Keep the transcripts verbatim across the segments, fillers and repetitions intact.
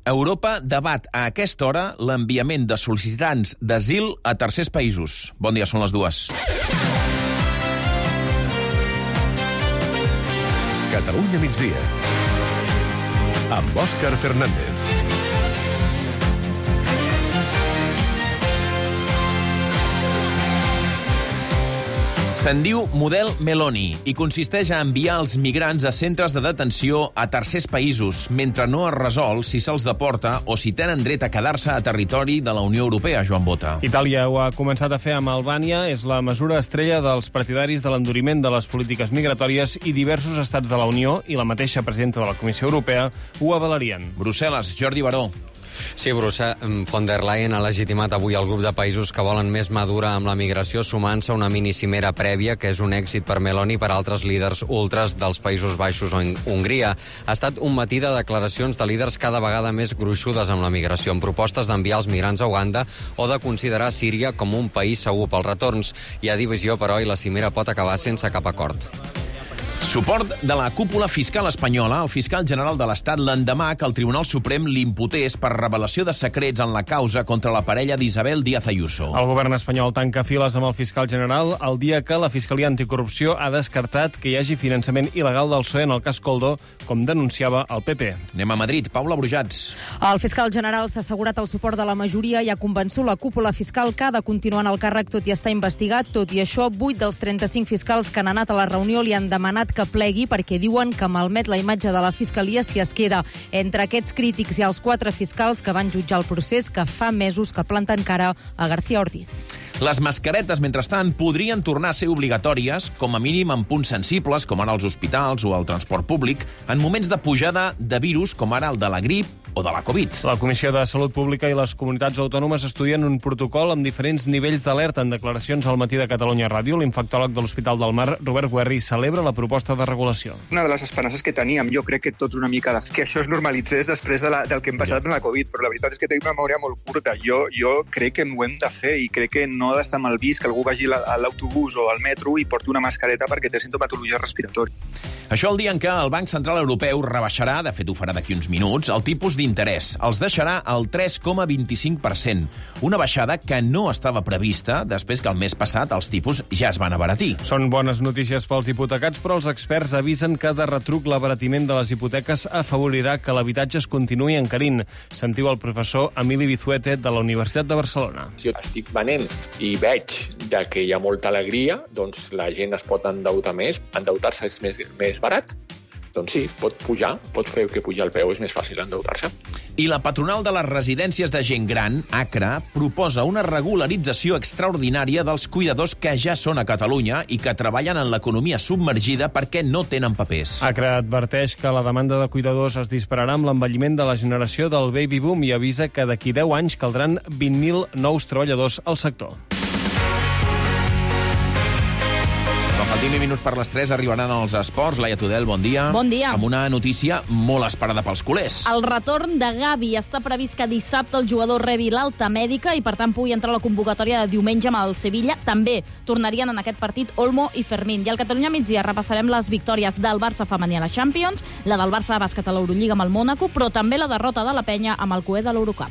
Europa debat a aquesta hora l'enviament de sol·licitants d'asil a tercers països. Bon dia, són les dues. Catalunya migdia, amb Òscar Fernández. Se'n diu model Meloni i consisteix a enviar els migrants a centres de detenció a tercers països, mentre no es resol si se'ls deporta o si tenen dret a quedar-se a territori de la Unió Europea, Joan Bota. Itàlia ho ha començat a fer amb Albània, és la mesura estrella dels partidaris de l'enduriment de les polítiques migratòries i diversos estats de la Unió i la mateixa presidenta de la Comissió Europea ho avalarien. Brussel·les, Jordi Baró. Sí, Brussel·les, von der Leyen ha legitimat avui el grup de països que volen més madura amb la migració, sumant-se a una minicimera prèvia, que és un èxit per Meloni i per altres líders ultras dels Països Baixos o Hongria. Ha estat un matí de declaracions de líders cada vegada més gruixudes amb la migració, amb propostes d'enviar els migrants a Uganda o de considerar Síria com un país segur pels retorns. Hi ha divisió, però, i la cimera pot acabar sense cap acord. Suport de la cúpula fiscal espanyola al fiscal general de l'Estat l'endemà que el Tribunal Suprem l'imputés per revelació de secrets en la causa contra la parella d'Isabel Díaz Ayuso. El govern espanyol tanca files amb el fiscal general el dia que la Fiscalia Anticorrupció ha descartat que hi hagi finançament il·legal del P S O E en el cas Coldo, com denunciava el P P. Anem a Madrid. Paula Brujats. El fiscal general s'ha assegurat el suport de la majoria i ha convençut la cúpula fiscal que ha de continuar en el càrrec tot i estar investigat. Tot i això, vuit dels trenta-cinc fiscals que han anat a la reunió li han demanat que plegui perquè diuen que malmet la imatge de la Fiscalia si es queda. Entre aquests crítics hi ha els quatre fiscals que van jutjar el procés que fa mesos que planten cara a García Ortiz. Les mascaretes, mentrestant, podrien tornar a ser obligatòries, com a mínim en punts sensibles, com ara els hospitals o el transport públic, en moments de pujada de virus, com ara el de la grip o de la Covid. La Comissió de Salut Pública i les comunitats autònomes estudien un protocol amb diferents nivells d'alerta. En declaracions al Matí de Catalunya Ràdio, l'infectòleg de l'Hospital del Mar, Robert Guerri, celebra la proposta de regulació. Una de les esperances que teníem, jo crec que tots una mica, de que això es normalitzés després de la, del que hem passat amb la Covid, però la veritat és que tenim una memòria molt curta. Jo, jo crec que ho hem de fer i crec que no ha d'estar mal vist que algú vagi a l'autobús o al metro i porti una mascareta perquè té sintomatologia respiratòria. Això el dia en què el Banc Central Europeu rebaixarà, de fet ho farà d'aquí uns minuts, el tipus d'interès. Els deixarà al tres coma vint-i-cinc per cent. Una baixada que no estava prevista després que el mes passat els tipus ja es van abaratir. Són bones notícies pels hipotecats, però els experts avisen que de retruc l'abaratiment de les hipoteques afavorirà que l'habitatge es continuï encarint. Sentiu el professor Emili Vizuete de la Universitat de Barcelona. Si jo estic venent i veig de que hi ha molta alegria, doncs la gent es pot endeutar més. Endeutar-se és més, més barat. Doncs sí, pot pujar, pot fer que pujar el peu, és més fàcil endeutar-se. I la patronal de les residències de gent gran, ACRA, proposa una regularització extraordinària dels cuidadors que ja són a Catalunya i que treballen en l'economia submergida perquè no tenen papers. ACRA adverteix que la demanda de cuidadors es dispararà amb l'envelliment de la generació del baby boom i avisa que d'aquí deu anys caldran vint mil nous treballadors al sector. Faltin vint minuts per les tres, arribaran els esports. Laia Tudel, bon dia. Bon dia. Amb una notícia molt esperada pels culers. El retorn de Gavi. Està previst que dissabte el jugador rebi l'alta mèdica i, per tant, pugui entrar a la convocatòria de diumenge amb el Sevilla. També tornarien en aquest partit Olmo i Fermín. I al Catalunya migdia repassarem les victòries del Barça femení a la Champions, la del Barça de bàsquet a l'Eurolliga amb el Mònaco, però també la derrota de la Penya amb el cué de l'Eurocup.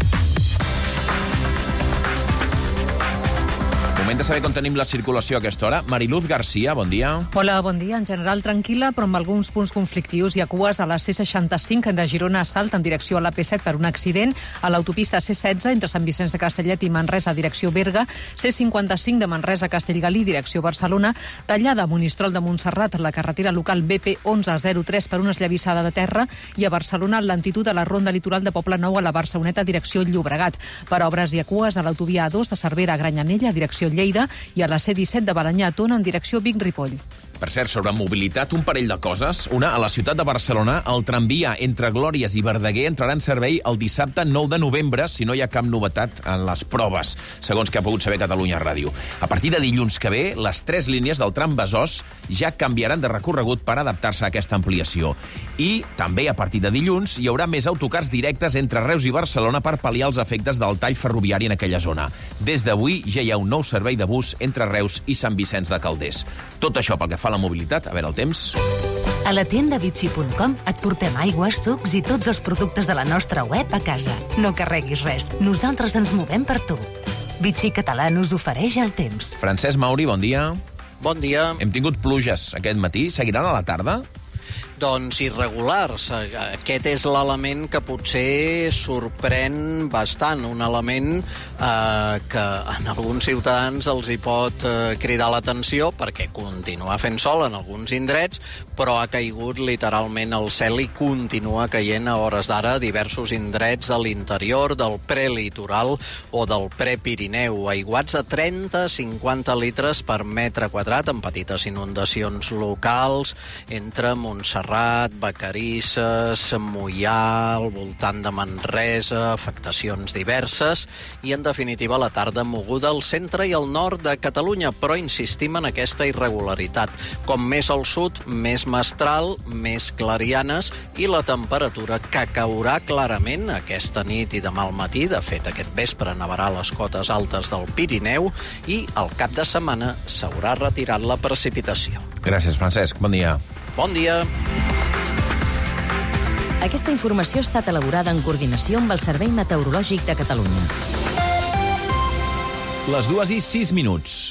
Moment de saber com tenim la circulació a aquesta hora. Mariluz Garcia, bon dia. Hola, bon dia. En general tranquil·la, però amb alguns punts conflictius. Hi ha cues a la C seixanta-cinc de Girona a Salt en direcció a la P set per un accident, a l'autopista C setze entre Sant Vicenç de Castellet i Manresa direcció Berga, C cinquanta-cinc de Manresa a Castellgalí direcció Barcelona, tallada a Monistrol de Montserrat la carretera local B P onze zero tres per una esllavissada de terra i a Barcelona lentitud a la ronda litoral de Poblenou a la Barceloneta direcció Llobregat. Per obres hi ha cues a l'autovia A dos de Cervera a Granyanella direcció Lleida i a la C disset de Balanyà a Tona en direcció Vic-Ripoll. Per cert, sobre mobilitat, un parell de coses. Una, a la ciutat de Barcelona, el tramvia entre Glòries i Verdaguer entrarà en servei el dissabte nou de novembre, si no hi ha cap novetat en les proves, segons que ha pogut saber Catalunya Ràdio. A partir de dilluns que ve, les tres línies del tram Besòs ja canviaran de recorregut per adaptar-se a aquesta ampliació. I també a partir de dilluns hi haurà més autocars directes entre Reus i Barcelona per pal·liar els efectes del tall ferroviari en aquella zona. Des d'avui ja hi ha un nou servei de bus entre Reus i Sant Vicenç de Calders. Tot això pel que fa a la mobilitat. A veure el temps. A la tienda Vichy punt com et portem aigües, sucs i tots els productes de la nostra web a casa. No carreguis res, nosaltres ens movem per tu. Vichy Català us ofereix el temps. Francesc Mauri, bon dia. Bon dia. Hem tingut pluges aquest matí. Seguiran a la tarda? Doncs irregulars. Aquest és l'element que potser sorprèn bastant. Un element eh, que en alguns ciutadans els hi pot eh, cridar l'atenció perquè continua fent sol en alguns indrets, però ha caigut literalment el cel i continua caient a hores d'ara a diversos indrets de l'interior, del prelitoral o del prepirineu. Aiguats de trenta a cinquanta litres per metre quadrat, amb petites inundacions locals entre Montserrat, Vacarisses, Moià, al voltant de Manresa, afectacions diverses i, en definitiva, la tarda moguda al centre i al nord de Catalunya, però insistim en aquesta irregularitat. Com més al sud, més mestral, més clarianes i la temperatura que caurà clarament aquesta nit i demà al matí. De fet, aquest vespre nevarà a les cotes altes del Pirineu i al cap de setmana s'haurà retirat la precipitació. Gràcies, Francesc. Bon dia. Bon dia. Aquesta informació ha estat elaborada en coordinació amb el Servei Meteorològic de Catalunya. Les dues i sis minuts.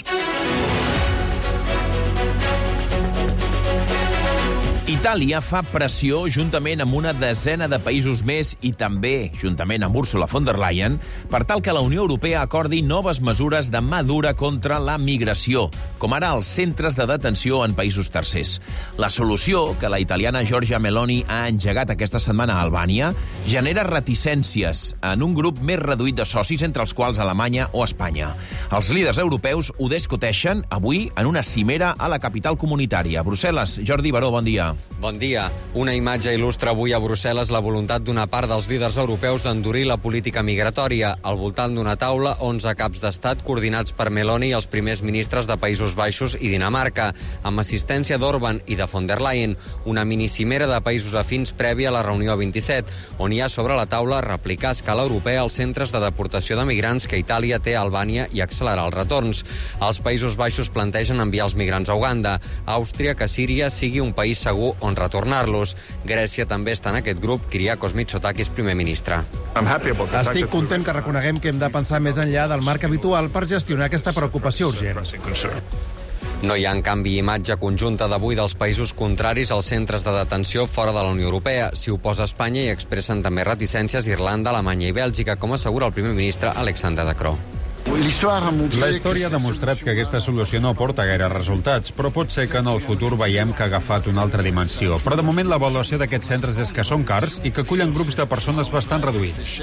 Itàlia fa pressió juntament amb una desena de països més i també juntament amb Ursula von der Leyen per tal que la Unió Europea acordi noves mesures de mà dura contra la migració, com ara els centres de detenció en països tercers. La solució que la italiana Giorgia Meloni ha engegat aquesta setmana a Albània genera reticències en un grup més reduït de socis, entre els quals Alemanya o Espanya. Els líders europeus ho discuteixen avui en una cimera a la capital comunitària. A Brussel·les, Jordi Baró, bon dia. Bon dia. Una imatge il·lustra avui a Brussel·les la voluntat d'una part dels líders europeus d'endurir la política migratòria. Al voltant d'una taula, onze caps d'estat coordinats per Meloni i els primers ministres de Països Baixos i Dinamarca, amb assistència d'Orban i de von der Leyen, una minicimera de països afins prèvia a la reunió vint-i-set, on hi ha sobre la taula replicar a escala europea els centres de deportació de migrants que Itàlia té a Albània i accelerar els retorns. Els Països Baixos plantegen enviar els migrants a Uganda. Àustria que Síria sigui un país segur on retornar-los. Grècia també està en aquest grup. Kyriakos Mitsotakis, primer ministre. Estic content que reconeguem que hem de pensar més enllà del marc habitual per gestionar aquesta preocupació urgent. No hi ha, en canvi, imatge conjunta d'avui dels països contraris als centres de detenció fora de la Unió Europea. S'hi oposa Espanya i expressen també reticències Irlanda, Alemanya i Bèlgica, com assegura el primer ministre Alexander De Croo. La història ha demostrat que aquesta solució no aporta gaire resultats, però pot ser que en el futur veiem que ha agafat una altra dimensió. Però de moment l'avaluació d'aquests centres és que són cars i que acullen grups de persones bastant reduïts.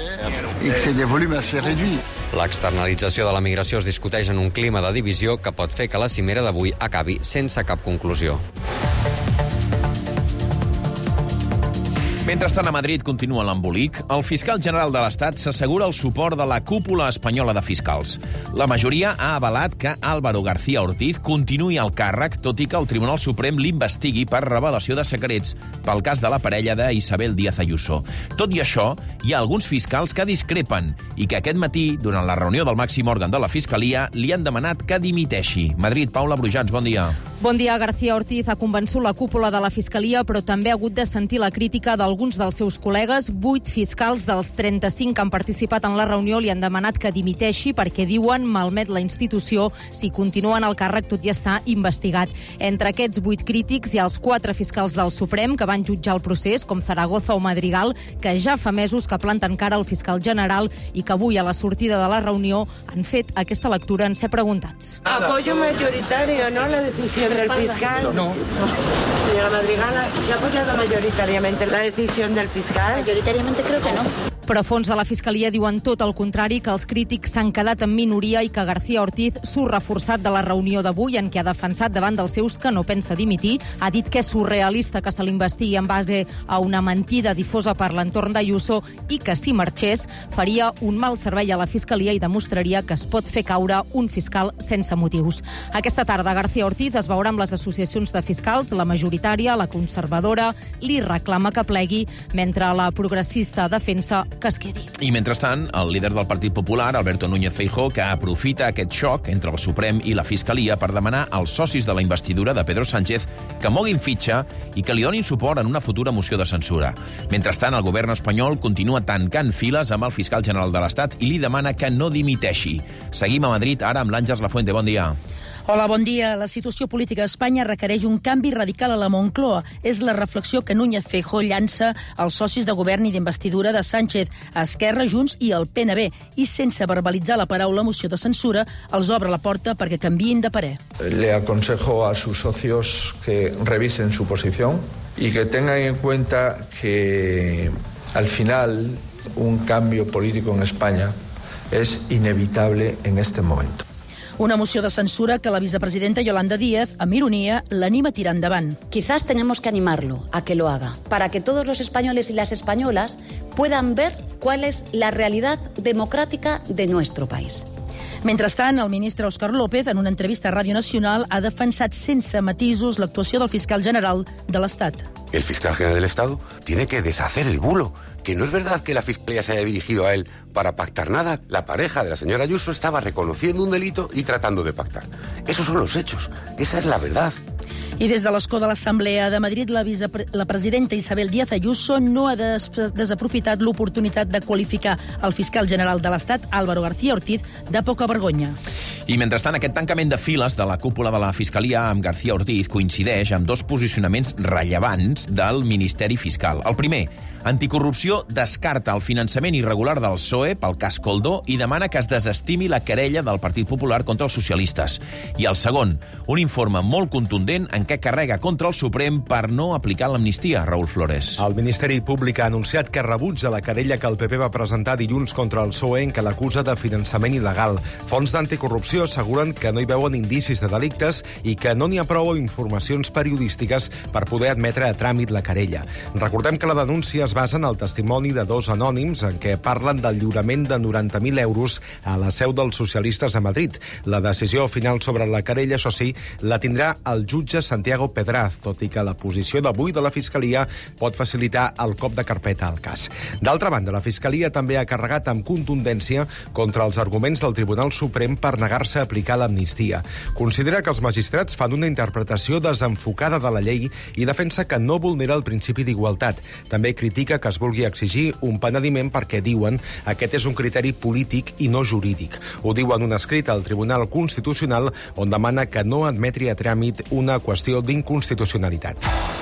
L'externalització de la migració es discuteix en un clima de divisió que pot fer que la cimera d'avui acabi sense cap conclusió. Mentrestant, a Madrid continua l'embolic. El fiscal general de l'Estat s'assegura el suport de la cúpula espanyola de fiscals. La majoria ha avalat que Álvaro García Ortiz continuï al càrrec, tot i que el Tribunal Suprem l'investigui per revelació de secrets pel cas de la parella d'Isabel Díaz Ayuso. Tot i això, hi ha alguns fiscals que discrepen i que aquest matí, durant la reunió del màxim òrgan de la Fiscalia, li han demanat que dimiteixi. Madrid, Paula Brujans, bon dia. Bon dia. García Ortiz ha convençut la cúpula de la Fiscalia, però també ha hagut de sentir la crítica del alguns dels seus col·legues. Vuit fiscals dels trenta-cinc que han participat en la reunió li han demanat que dimiteixi perquè, diuen, malmet la institució si continua en el càrrec tot i estar investigat. Entre aquests vuit crítics hi ha els quatre fiscals del Suprem que van jutjar el procés, com Zaragoza o Madrigal, que ja fa mesos que planten cara al fiscal general i que avui, a la sortida de la reunió, han fet aquesta lectura en ser preguntats. Apoyo mayoritario, ¿no?, la decisión del fiscal. No. Señora Madrigal, ¿se ha apoyado mayoritariamente la decisión del fiscal? Majoritàriament creo que no. Però fons de la Fiscalia diuen tot el contrari, que els crítics s'han quedat en minoria i que García Ortiz surt reforçat de la reunió d'avui, en què ha defensat davant dels seus que no pensa dimitir. Ha dit que és surrealista que se l'investigui en base a una mentida difosa per l'entorn d'Ayuso i que, si marxés, faria un mal servei a la Fiscalia i demostraria que es pot fer caure un fiscal sense motius. Aquesta tarda, García Ortiz es veurà amb les associacions de fiscals, la majoritària, la conservadora, li reclama que plegui, mentre la progressista defensa que es quedi. I mentrestant, el líder del Partit Popular, Alberto Núñez Feijóo, que aprofita aquest xoc entre el Suprem i la Fiscalia per demanar als socis de la investidura de Pedro Sánchez que moguin fitxa i que li donin suport en una futura moció de censura. Mentrestant, el govern espanyol continua tancant files amb el fiscal general de l'Estat i li demana que no dimiteixi. Seguim a Madrid, ara amb l'Àngels Lafuente. Bon dia. Hola, bon dia. La situació política a Espanya requereix un canvi radical a la Moncloa. És la reflexió que Núñez Feijóo llança als socis de govern i d'investidura de Sánchez, a Esquerra, Junts i el P N B, i sense verbalitzar la paraula moció de censura, els obre la porta perquè canviïn de parer. Le aconsejo a sus socios que revisen su posición y que tengan en cuenta que al final un cambio político en España es inevitable en este momento. Una moció de censura que la vicepresidenta Yolanda Díaz, amb ironia, l'anima a tirar endavant. Quizás tenemos que animarlo a que lo haga, para que todos los españoles y las españolas puedan ver cuál es la realidad democrática de nuestro país. Mentrestant, el ministre Óscar López, en una entrevista a Ràdio Nacional, ha defensat sense matisos l'actuació del fiscal general de l'Estat. El fiscal general del Estado tiene que deshacer el bulo, que no es verdad que la Fiscalía se haya dirigido a él para pactar nada. La pareja de la señora Ayuso estaba reconociendo un delito y tratando de pactar. Esos son los hechos. Esa es la verdad. I des de l'escó de l'Assemblea de Madrid, la, vicepre la presidenta Isabel Díaz Ayuso no ha des desaprofitat l'oportunitat de qualificar el fiscal general de l'Estat, Álvaro García Ortiz, de poca vergonya. I mentrestant, aquest tancament de files de la cúpula de la Fiscalia amb García Ortiz coincideix amb dos posicionaments rellevants del Ministeri Fiscal. El primer, Anticorrupció descarta el finançament irregular del P S O E pel cas Coldo i demana que es desestimi la querella del Partit Popular contra els socialistes. I el segon, un informe molt contundent en què carrega contra el Suprem per no aplicar l'amnistia, Raúl Flores. El Ministeri Públic ha anunciat que rebutja la querella que el P P va presentar dilluns contra el P S O E en què l'acusa de finançament il·legal. Fons d'anticorrupció asseguren que no hi veuen indicis de delictes i que no n'hi ha prou informacions periodístiques per poder admetre a tràmit la querella. Recordem que la denúncia es basa en el testimoni de dos anònims en què parlen del lliurament de noranta mil euros a la seu dels socialistes a Madrid. La decisió final sobre la querella, això sí, la tindrà el jutge Santiago Pedraz, tot i que la posició d'avui de la Fiscalia pot facilitar el cop de carpeta al cas. D'altra banda, la Fiscalia també ha carregat amb contundència contra els arguments del Tribunal Suprem per negar-se a aplicar l'amnistia. Considera que els magistrats fan una interpretació desenfocada de la llei i defensa que no vulnera el principi d'igualtat. També critica que es vulgui exigir un penediment perquè, diuen, aquest és un criteri polític i no jurídic. Ho diu en un escrit al Tribunal Constitucional on demana que no admetri a tràmit una qüestió d'inconstitucionalitat.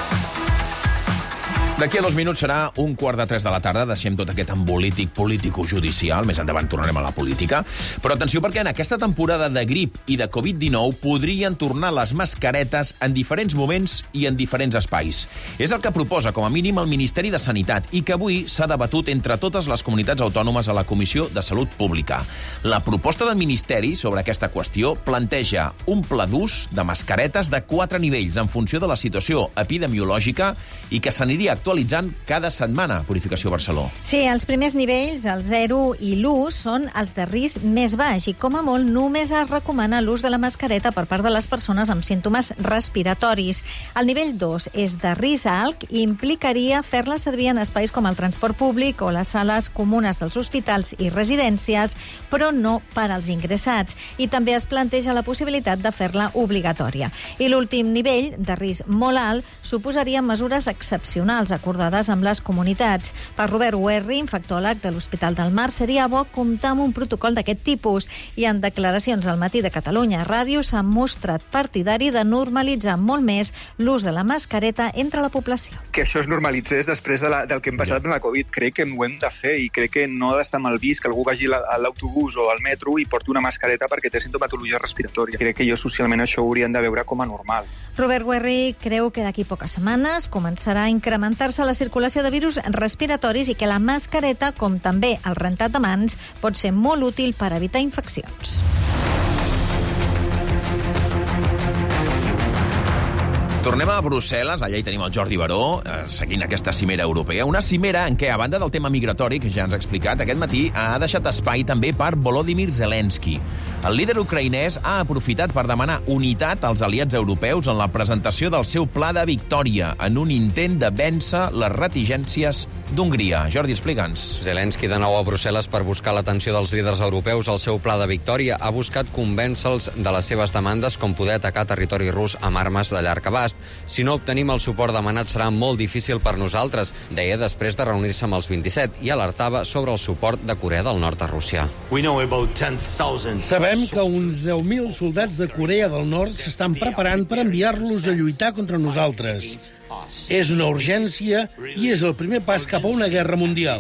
D'aquí a dos minuts serà un quart de tres de la tarda. Deixem tot aquest embolític político-judicial. Més endavant tornarem a la política. Però atenció, perquè en aquesta temporada de grip i de covid dinou podrien tornar les mascaretes en diferents moments i en diferents espais. És el que proposa, com a mínim, el Ministeri de Sanitat i que avui s'ha debatut entre totes les comunitats autònomes a la Comissió de Salut Pública. La proposta del Ministeri sobre aquesta qüestió planteja un pla d'ús de mascaretes de quatre nivells en funció de la situació epidemiològica i que s'aniria actualitzant cada setmana. Purificació Barceló. Sí, els primers nivells, el zero i l'u, són els de risc més baix i, com a molt, només es recomana l'ús de la mascareta per part de les persones amb símptomes respiratoris. El nivell dos és de risc alt i implicaria fer-la servir en espais com el transport públic o les sales comunes dels hospitals i residències, però no per als ingressats. I també es planteja la possibilitat de fer-la obligatòria. I l'últim nivell, de risc molt alt, suposaria mesures excepcionals acordades amb les comunitats. Per Robert Huerri, infectòleg de l'Hospital del Mar, seria bo comptar amb un protocol d'aquest tipus i en declaracions al Matí de Catalunya Ràdio s'ha mostrat partidari de normalitzar molt més l'ús de la mascareta entre la població. Que això es normalitzés després de la, del que hem passat amb la Covid. Crec que ho hem de fer i crec que no ha d'estar mal vist que algú vagi a l'autobús o al metro i porti una mascareta perquè té sintomatologia respiratòria. Crec que jo socialment això ho haurien de veure com a normal. Robert Huerri creu que d'aquí poques setmanes començarà a incrementar-se la circulació de virus respiratoris i que la mascareta, com també el rentat de mans, pot ser molt útil per evitar infeccions. Tornem a Brussel·les, allà hi tenim el Jordi Baró, eh, seguint aquesta cimera europea. Una cimera en què, a banda del tema migratori, que ja ens ha explicat, aquest matí ha deixat espai també per Volodymyr Zelensky. El líder ucraïnès ha aprofitat per demanar unitat als aliats europeus en la presentació del seu pla de victòria, en un intent de vèncer les reticències d'Hongria. Jordi, explica'ns. Zelensky de nou a Brussel·les per buscar l'atenció dels líders europeus al seu pla de victòria. Ha buscat convèncer-los de les seves demandes, com poder atacar territori rus amb armes de llarg abast. Si no obtenim el suport demanat serà molt difícil per nosaltres, deia després de reunir-se amb els vint-i-set, i alertava sobre el suport de Corea del Nord a Rússia. Sabem que uns deu mil soldats de Corea del Nord s'estan preparant per enviar-los a lluitar contra nosaltres. És una urgència i és el primer pas cap a una guerra mundial.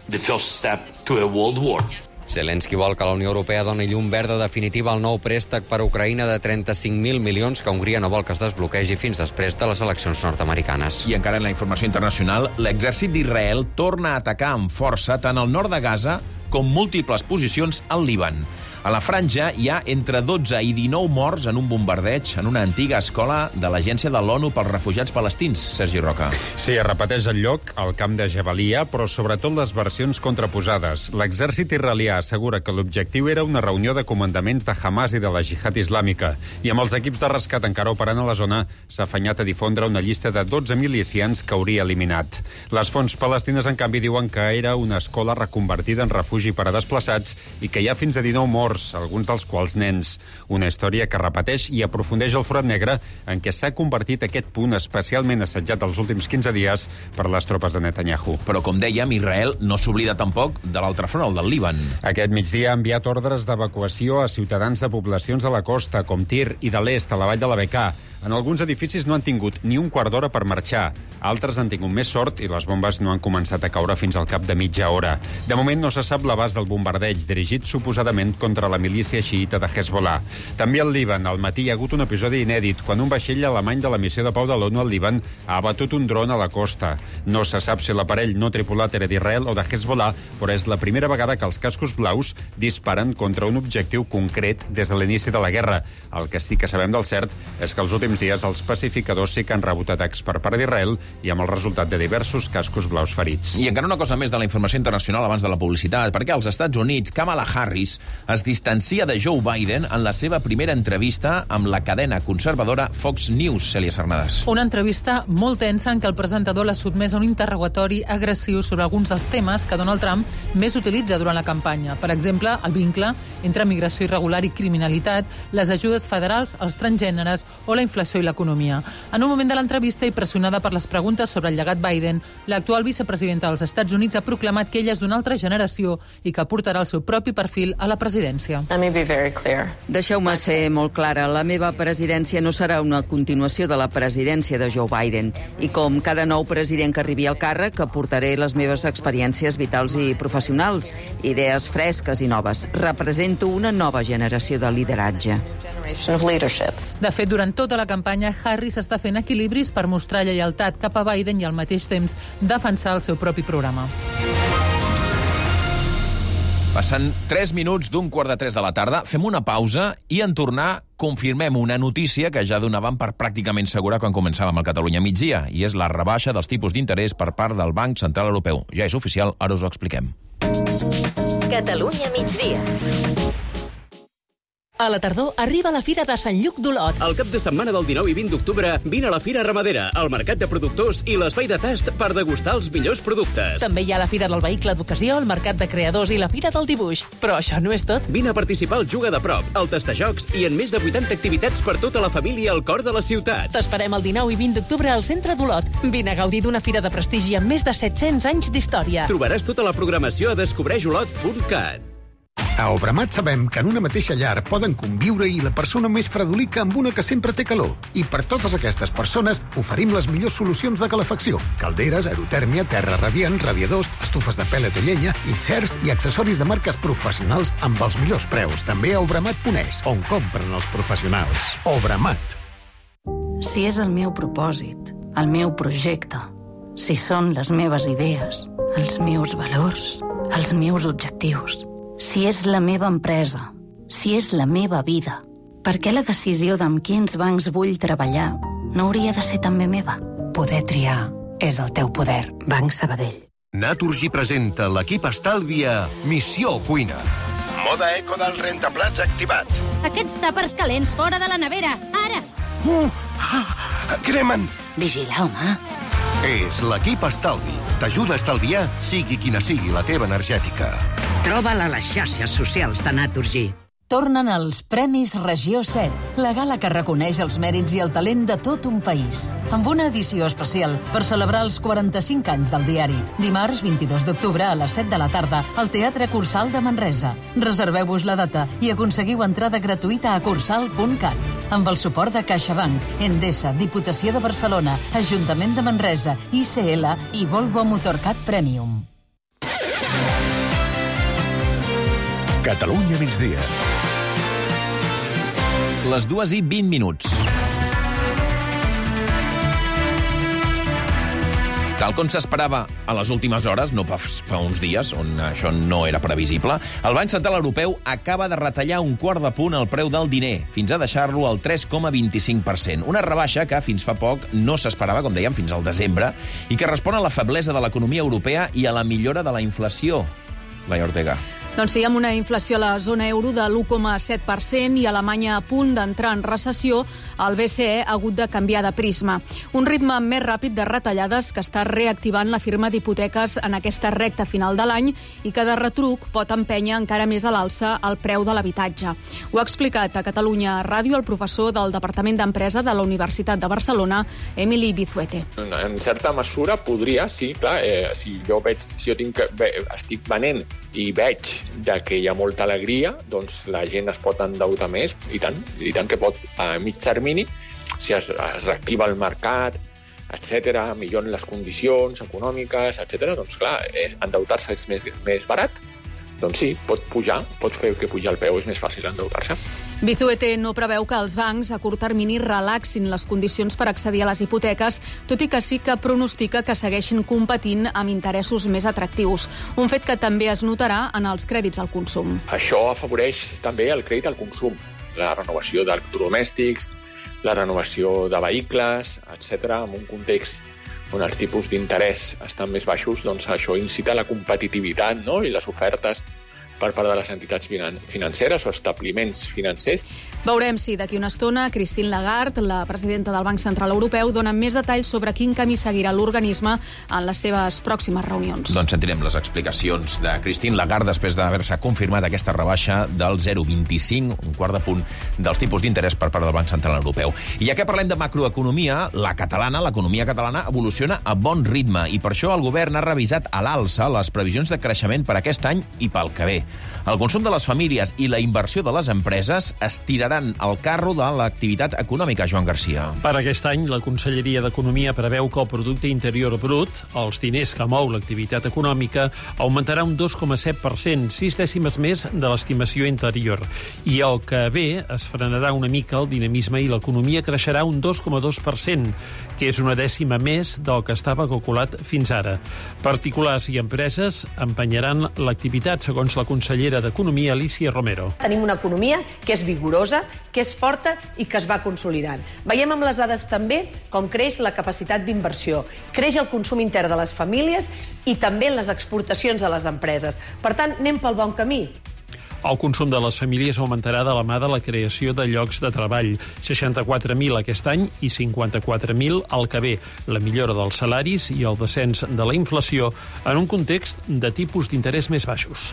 Zelensky vol que la Unió Europea doni llum verda definitiva al nou préstec per a Ucraïna de trenta-cinc mil milions que Hongria no vol que es desbloquegi fins després de les eleccions nord-americanes. I encara en la informació internacional, l'exèrcit d'Israel torna a atacar amb força tant al nord de Gaza com múltiples posicions al Líban. A la franja hi ha entre dotze i dinou morts en un bombardeig en una antiga escola de l'Agència de l'ONU pels Refugiats Palestins. Sergi Roca. Sí, es repeteix el lloc, el camp de Jabalia, però sobretot les versions contraposades. L'exèrcit israelià assegura que l'objectiu era una reunió de comandaments de Hamas i de la Jihad Islàmica. I amb els equips de rescat encara operant a la zona, s'ha afanyat a difondre una llista de dotze milicians que hauria eliminat. Les fonts palestines, en canvi, diuen que era una escola reconvertida en refugi per a desplaçats i que hi ha fins a dinou morts, alguns dels quals nens. Una història que repeteix i aprofundeix el forat negre en què s'ha convertit aquest punt especialment assetjat els últims quinze dies per les tropes de Netanyahu. Però, com dèiem, Israel no s'oblida tampoc de l'altre front, el del Líban. Aquest migdia ha enviat ordres d'evacuació a ciutadans de poblacions de la costa, com Tir, i de l'est, a la vall de la Bekaa. En alguns edificis no han tingut ni un quart d'hora per marxar. Altres han tingut més sort i les bombes no han començat a caure fins al cap de mitja hora. De moment no se sap l'abast del bombardeig, dirigit suposadament contra la milícia xiïta de Hezbollah. També al Líban, al matí hi ha hagut un episodi inèdit, quan un vaixell alemany de la missió de pau de l'ONU al Líban ha abatut un dron a la costa. No se sap si l'aparell no tripulat era d'Israel o de Hezbollah, però és la primera vegada que els cascos blaus disparen contra un objectiu concret des de l'inici de la guerra. El que sí que sabem del cert és que els últims dies els pacificadors sí que han rebut atacs per part d'Israel i amb el resultat de diversos cascos blaus ferits. I encara una cosa més de la informació internacional abans de la publicitat, perquè als Estats Units Kamala Harris es distancia de Joe Biden en la seva primera entrevista amb la cadena conservadora Fox News. Cèlia Sarnadas. Una entrevista molt tensa en què el presentador l'ha sotmès a un interrogatori agressiu sobre alguns dels temes que Donald Trump més utilitza durant la campanya. Per exemple, el vincle entre migració irregular i criminalitat, les ajudes federals als transgèneres o la inflació i l'economia. En un moment de l'entrevista i pressionada per les preguntes sobre el llegat Biden, l'actual vicepresidenta dels Estats Units ha proclamat que ella és d'una altra generació i que portarà el seu propi perfil a la presidència. Deixeu-me ser molt clara. La meva presidència no serà una continuació de la presidència de Joe Biden. I com cada nou president que arribi al càrrec, aportaré les meves experiències vitals i professionals, idees fresques i noves. Represento una nova generació de lideratge. De fet, durant tota la campanya, Harris està fent equilibris per mostrar lleialtat cap a Biden i al mateix temps defensar el seu propi programa. Passen tres minuts d'un quart de tres de la tarda. Fem una pausa i en tornar confirmem una notícia que ja donàvem per pràcticament segura quan començàvem el Catalunya migdia, i és la rebaixa dels tipus d'interès per part del Banc Central Europeu. Ja és oficial, ara us ho expliquem. Catalunya migdia. A la tardor arriba la Fira de Sant Lluc d'Olot. El cap de setmana del dinou i vint d'octubre vine a la Fira Ramadera, al Mercat de Productors i l'espai de tast per degustar els millors productes. També hi ha la Fira del Vehicle d'Ocasió, el Mercat de Creadors i la Fira del Dibuix. Però això no és tot. Vine a participar al Juga de Prop, al Tastajocs i en més de vuitanta activitats per tota la família al cor de la ciutat. T'esperem el dinou i vint d'octubre al centre d'Olot. Vine a gaudir d'una fira de prestigi amb més de set-cents anys d'història. Trobaràs tota la programació a descobreix olot punt cat. A Obramat sabem que en una mateixa llar poden conviure i la persona més fredolica amb una que sempre té calor. I per totes aquestes persones oferim les millors solucions de calefacció. Calderes, aerotèrmia, terra radiant, radiadors, estufes de pèl·let o llenya, inserts i accessoris de marques professionals amb els millors preus. També a Obramat punt es, on compren els professionals. Obramat. Si és el meu propòsit, el meu projecte, si són les meves idees, els meus valors, els meus objectius... Si és la meva empresa, si és la meva vida, per què la decisió d'amb quins bancs vull treballar no hauria de ser també meva? Poder triar és el teu poder. Banc Sabadell. Naturgy presenta l'equip Estalvia Missió Cuina. Moda eco del rentaplats activat. Aquests tàpers calents fora de la nevera, ara! Uh, ah, cremen! Vigila, home. És l'equip Estalvi. T'ajuda a estalviar, sigui quina sigui la teva energètica. Troba'l a les xarxes socials de Naturgy. Tornen els Premis Regió set, la gala que reconeix els mèrits i el talent de tot un país. Amb una edició especial per celebrar els quaranta-cinc anys del diari. Dimarts vint-i-dos d'octubre a les set de la tarda al Teatre Cursal de Manresa. Reserveu-vos la data i aconseguiu entrada gratuïta a cursal punt cat. Amb el suport de CaixaBank, Endesa, Diputació de Barcelona, Ajuntament de Manresa, I C L i Volvo Motorcat Premium. Catalunya migdia. Les dues i vint minuts. Tal com s'esperava a les últimes hores, no pas fa uns dies, on això no era previsible, el Banc Central Europeu acaba de retallar un quart de punt el preu del diner, fins a deixar-lo al tres coma vint-i-cinc per cent. Una rebaixa que fins fa poc no s'esperava, com dèiem, fins al desembre, i que respon a la feblesa de l'economia europea i a la millora de la inflació. Laia Ortega. Doncs sí, amb una inflació a la zona euro de l'u coma set per cent i Alemanya a punt d'entrar en recessió, el B C E ha hagut de canviar de prisma. Un ritme més ràpid de retallades que està reactivant la firma d'hipoteques en aquesta recta final de l'any i que de retruc pot empènyer encara més a l'alça el preu de l'habitatge. Ho ha explicat a Catalunya Ràdio el professor del Departament d'Empresa de la Universitat de Barcelona, Emili Bizuete. En certa mesura podria, sí, clar, eh, si jo veig, si jo tinc, bé, estic venent i veig de que hi ha molta alegria, doncs la gent es pot endeutar més, i tant, i tant que pot a mig termini, si es, es reactiva el mercat, etcètera, milloren les condicions econòmiques, etcètera, doncs clar, endeutar-se és més, més barat, doncs sí, pot pujar, pot fer que pujar el peu, és més fàcil endeutar-se. Bizuete no preveu que els bancs a curt termini relaxin les condicions per accedir a les hipoteques, tot i que sí que pronostica que segueixin competint amb interessos més atractius. Un fet que també es notarà en els crèdits al consum. Això afavoreix també el crèdit al consum, la renovació d'electrodomèstics, la renovació de vehicles, etcètera, en un context on els tipus d'interès estan més baixos, doncs això incita la competitivitat, no?, i les ofertes per part de les entitats financeres o establiments financers. Veurem si d'aquí una estona Christine Lagarde, la presidenta del Banc Central Europeu, dona més detalls sobre quin camí seguirà l'organisme en les seves pròximes reunions. Doncs sentirem les explicacions de Christine Lagarde després d'haver-se confirmat aquesta rebaixa del zero coma vint-i-cinc, un quart de punt dels tipus d'interès per part del Banc Central Europeu. I ja que parlem de macroeconomia, la catalana, l'economia catalana evoluciona a bon ritme i per això el govern ha revisat a l'alça les previsions de creixement per aquest any i pel que ve. El consum de les famílies i la inversió de les empreses estiraran el carro de l'activitat econòmica, Joan Garcia. Per aquest any, la Conselleria d'Economia preveu que el producte interior brut, els diners que mou l'activitat econòmica, augmentarà un dos coma set per cent, sis dècimes més de l'estimació anterior. I el que ve es frenarà una mica el dinamisme i l'economia creixerà un dos coma dos per cent, que és una dècima més del que estava calculat fins ara. Particulars i empreses empenyaran l'activitat, segons la consellera d'Economia, Alicia Romero. Tenim una economia que és vigorosa, que és forta i que es va consolidant. Veiem amb les dades també com creix la capacitat d'inversió, creix el consum intern de les famílies i també les exportacions de les empreses. Per tant, anem pel bon camí. El consum de les famílies augmentarà de la mà de la creació de llocs de treball, seixanta-quatre mil aquest any i cinquanta-quatre mil el que ve, la millora dels salaris i el descens de la inflació en un context de tipus d'interès més baixos.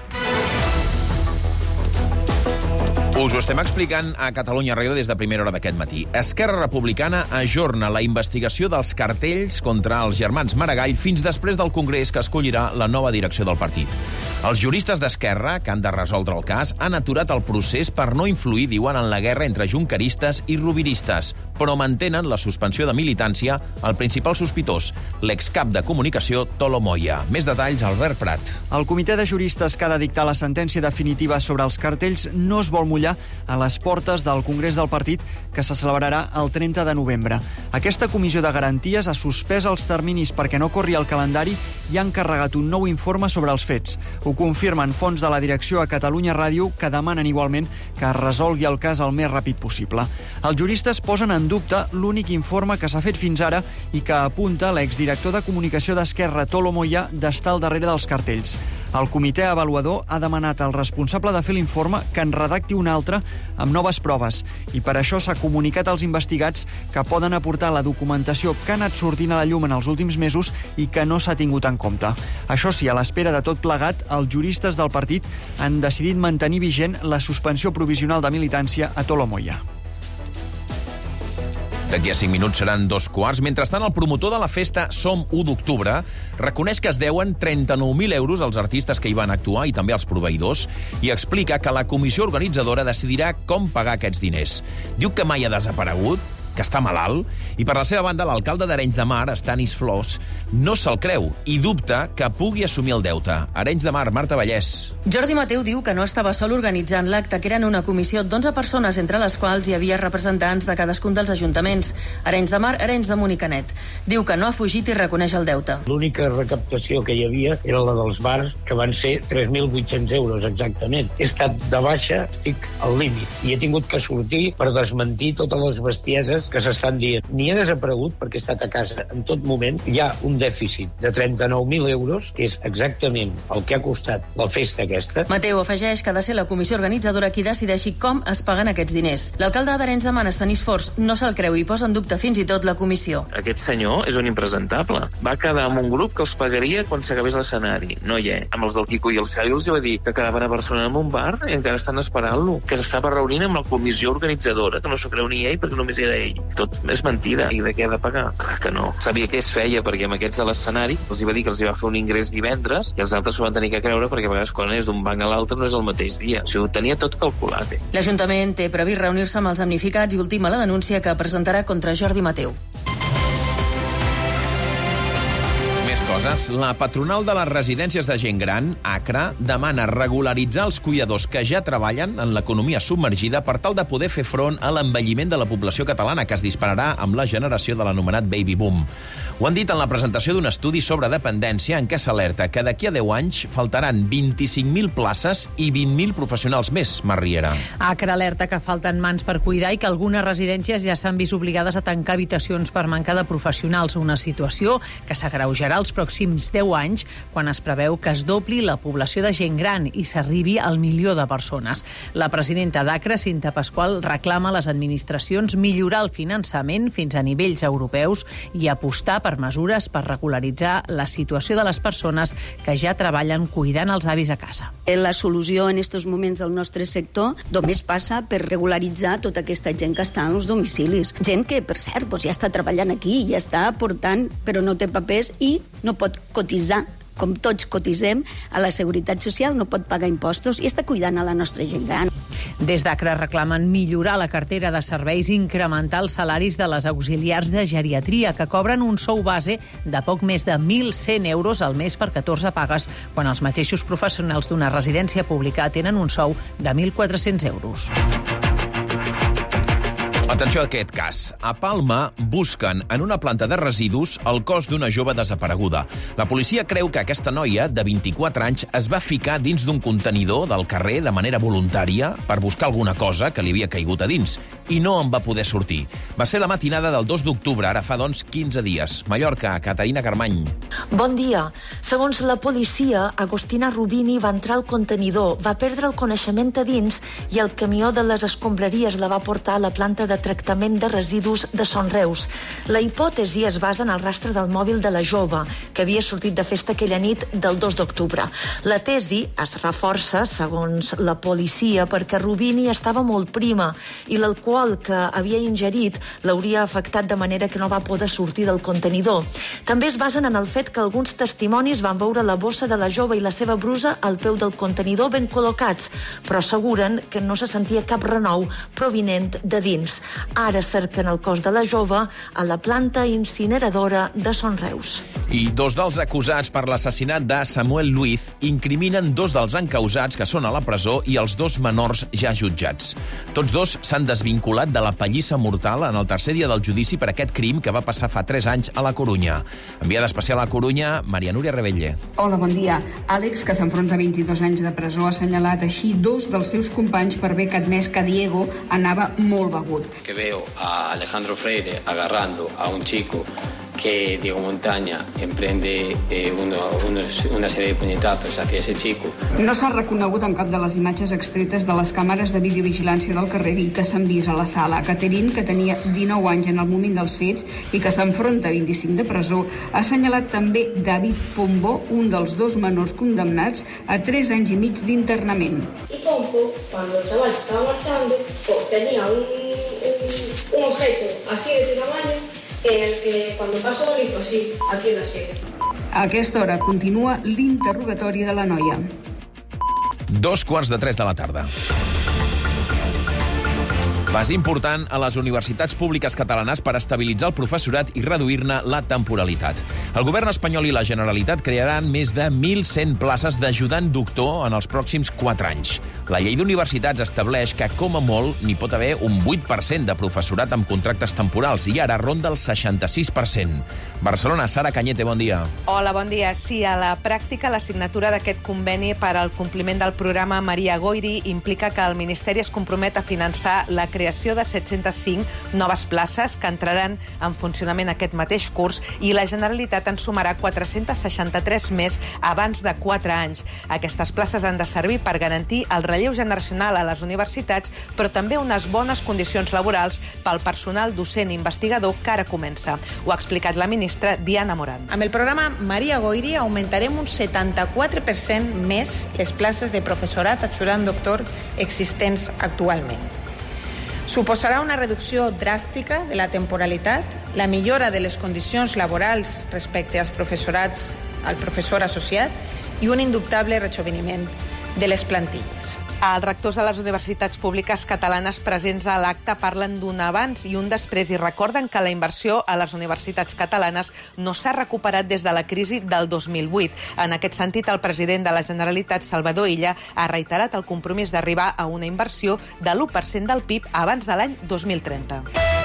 Us ho estem explicant a Catalunya Ràdio des de primera hora d'aquest matí. Esquerra Republicana ajorna la investigació dels cartells contra els germans Maragall fins després del Congrés que escollirà la nova direcció del partit. Els juristes d'Esquerra, que han de resoldre el cas, han aturat el procés per no influir, diuen, en la guerra entre junqueristes i roviristes, però mantenen la suspensió de militància al principal sospitós, l'excap de comunicació Tolo Moya. Més detalls, Albert Prat. El comitè de juristes que ha de dictar la sentència definitiva sobre els cartells no es vol mullar a les portes del Congrés del Partit que se celebrarà el trenta de novembre. Aquesta comissió de garanties ha suspès els terminis perquè no corri el calendari i ha encarregat un nou informe sobre els fets. Ho confirmen fonts de la direcció a Catalunya Ràdio que demanen igualment que es resolgui el cas el més ràpid possible. Els juristes posen en en dubte l'únic informe que s'ha fet fins ara i que apunta l'exdirector de comunicació d'Esquerra, Tolo Moya, d'estar al darrere dels cartells. El comitè avaluador ha demanat al responsable de fer l'informe que en redacti un altre amb noves proves i per això s'ha comunicat als investigats que poden aportar la documentació que ha anat sortint a la llum en els últims mesos i que no s'ha tingut en compte. Això sí, a l'espera de tot plegat, els juristes del partit han decidit mantenir vigent la suspensió provisional de militància a Tolo Moya. D'aquí a cinc minuts seran dos quarts. Mentrestant, el promotor de la festa Som u d'octubre reconeix que es deuen trenta-nou mil euros als artistes que hi van actuar i també als proveïdors i explica que la comissió organitzadora decidirà com pagar aquests diners. Diu que mai ha desaparegut, que està malalt, i per la seva banda l'alcalde d'Arenys de Mar, Stanis Flors, no se'l creu i dubta que pugui assumir el deute. Arenys de Mar, Marta Vallès. Jordi Mateu diu que no estava sol organitzant l'acte, que eren una comissió d'onze persones, entre les quals hi havia representants de cadascun dels ajuntaments. Arenys de Mar, Arenys de Munt i Canet. Diu que no ha fugit i reconeix el deute. L'única recaptació que hi havia era la dels bars, que van ser tres mil vuit-cents euros, exactament. He estat de baixa, estic al límit, i he tingut que sortir per desmentir totes les bestieses que s'estan dient. Ni he desaparegut perquè he estat a casa en tot moment. Hi ha un dèficit de trenta-nou mil euros, que és exactament el que ha costat la festa aquesta. Mateu afegeix que ha de ser la comissió organitzadora qui decideixi com es paguen aquests diners. L'alcalde d'Arenys de Mar, Stanis Flors, no se'l creu i posa en dubte fins i tot la comissió. Aquest senyor és un impresentable. Va quedar amb un grup que els pagaria quan s'acabés l'escenari. No hi és. Amb els del Quico i el Celi els va dir que quedaven a Barcelona en un bar i encara estan esperant-lo, que s'estava reunint amb la comissió organitzadora, que no s'ho creu ni ell perquè només era ell. Tot és mentida. I de què ha de pagar? Clar que no. Sabia què es feia, perquè amb aquests de l'escenari els hi va dir que els hi va fer un ingrés divendres i els altres s'ho van tenir que creure perquè a vegades quan és d'un banc a l'altre no és el mateix dia. O sigui, ho tenia tot calculat. Eh? L'Ajuntament té previst reunir-se amb els damnificats i ultima la denúncia que presentarà contra Jordi Mateu. Coses. La patronal de les residències de gent gran, ACRA, demana regularitzar els cuidadors que ja treballen en l'economia submergida per tal de poder fer front a l'envelliment de la població catalana, que es dispararà amb la generació de l'anomenat baby boom. Ho han dit en la presentació d'un estudi sobre dependència en què s'alerta que d'aquí a deu anys faltaran vint-i-cinc mil places i vint mil professionals més, Mar Riera. ACRA alerta que falten mans per cuidar i que algunes residències ja s'han vist obligades a tancar habitacions per manca de professionals, una situació que s'agreujarà els pròxims deu anys, quan es preveu que es dobli la població de gent gran i s'arribi al milió de persones. La presidenta d'ACRA, Cinta Pasqual, reclama a les administracions millorar el finançament fins a nivells europeus i apostar per mesures per regularitzar la situació de les persones que ja treballen cuidant els avis a casa. La solució en aquests moments del nostre sector només passa per regularitzar tota aquesta gent que està als domicilis. Gent que, per cert, doncs ja està treballant aquí, ja està aportant, però no té papers i no pot cotitzar. Com tots cotitzem a la Seguretat Social, no pot pagar impostos i està cuidant a la nostra gent gran. Des d'ACRA reclamen millorar la cartera de serveis i incrementar els salaris de les auxiliars de geriatria, que cobren un sou base de poc més de mil cent euros al mes per catorze pagues, quan els mateixos professionals d'una residència pública tenen un sou de mil quatre-cents euros. Atenció a aquest cas. A Palma busquen en una planta de residus el cos d'una jove desapareguda. La policia creu que aquesta noia, de vint-i-quatre anys, es va ficar dins d'un contenidor del carrer de manera voluntària per buscar alguna cosa que li havia caigut a dins i no en va poder sortir. Va ser la matinada del dos d'octubre, ara fa, doncs, quinze dies. Mallorca, Caterina Carmany. Bon dia. Segons la policia, Agostina Rubini va entrar al contenidor, va perdre el coneixement a dins i el camió de les escombraries la va portar a la planta de tractament de residus de Son Reus. La hipòtesi es basa en el rastre del mòbil de la jove, que havia sortit de festa aquella nit del dos d'octubre. La tesi es reforça, segons la policia, perquè Rubini estava molt prima i l'alcohol que havia ingerit l'hauria afectat de manera que no va poder sortir del contenidor. També es basen en el fet que alguns testimonis van veure la bossa de la jove i la seva brusa al peu del contenidor ben col·locats, però asseguren que no se sentia cap renou provinent de dins. Ara cerquen el cos de la jove a la planta incineradora de Son Reus. I dos dels acusats per l'assassinat de Samuel Luiz incriminen dos dels encausats que són a la presó i els dos menors ja jutjats. Tots dos s'han desvinculat vinculat de la pallissa mortal en el tercer dia del judici per aquest crim que va passar fa tres anys a la Corunya. Enviada especial a la Corunya, Maria Núria Rebelle. Hola, bon dia. Àlex, que s'enfronta a vint-i-dos anys de presó, ha assenyalat així dos dels seus companys per haver admès que Diego anava molt begut. Que veo a Alejandro Freire agarrando a un chico que Diego Montaña emprende eh, uno, unos, una serie de puñetazos hacia ese chico. No s'ha reconegut en cap de les imatges extretes de les càmeres de videovigilància del carrer i que s'han vist a la sala. Caterín, que tenia dinou anys en el moment dels fets i que s'enfronta a vint-i-cinc de presó, ha assenyalat també David Pombo, un dels dos menors condemnats a tres anys i mig d'internament. Y Pombo, cuando el chaval se estaba marchando, tenía un, un, un objeto así de ese tamaño en el que cuando pasó lo hizo así, aquí en la sierra. A aquesta hora continua l'interrogatori de la noia. Dos quarts de tres de la tarda. Pas important a les universitats públiques catalanes per estabilitzar el professorat i reduir-ne la temporalitat. El govern espanyol i la Generalitat crearan més de mil cent places d'ajudant doctor en els pròxims quatre anys. La llei d'universitats estableix que, com a molt, n'hi pot haver un vuit per cent de professorat amb contractes temporals i ara ronda el seixanta-sis per cent. Barcelona, Sara Cañete, bon dia. Hola, bon dia. Sí, a la pràctica, la signatura d'aquest conveni per al compliment del programa Maria Goiri implica que el Ministeri es compromet a finançar la creació de set-cents cinc noves places que entraran en funcionament aquest mateix curs i la Generalitat en sumarà quatre-cents seixanta-tres més abans de quatre anys. Aquestes places han de servir per garantir el relleu generacional a les universitats, però també unes bones condicions laborals pel personal docent i investigador que ara comença. Ho ha explicat la ministra Diana Morán. Amb el programa Maria Goiri augmentarem un setanta-quatre per cent més les places de professorat ajudant doctor existents actualment. Suposarà una reducció dràstica de la temporalitat, la millora de les condicions laborals respecte als professorats, al professor associat i un indubtable rejoveniment de les plantilles. Els rectors de les universitats públiques catalanes presents a l'acte parlen d'un abans i un després i recorden que la inversió a les universitats catalanes no s'ha recuperat des de la crisi del dos mil vuit. En aquest sentit, el president de la Generalitat, Salvador Illa, ha reiterat el compromís d'arribar a una inversió de l'u per cent del P I B abans de l'any dos mil trenta.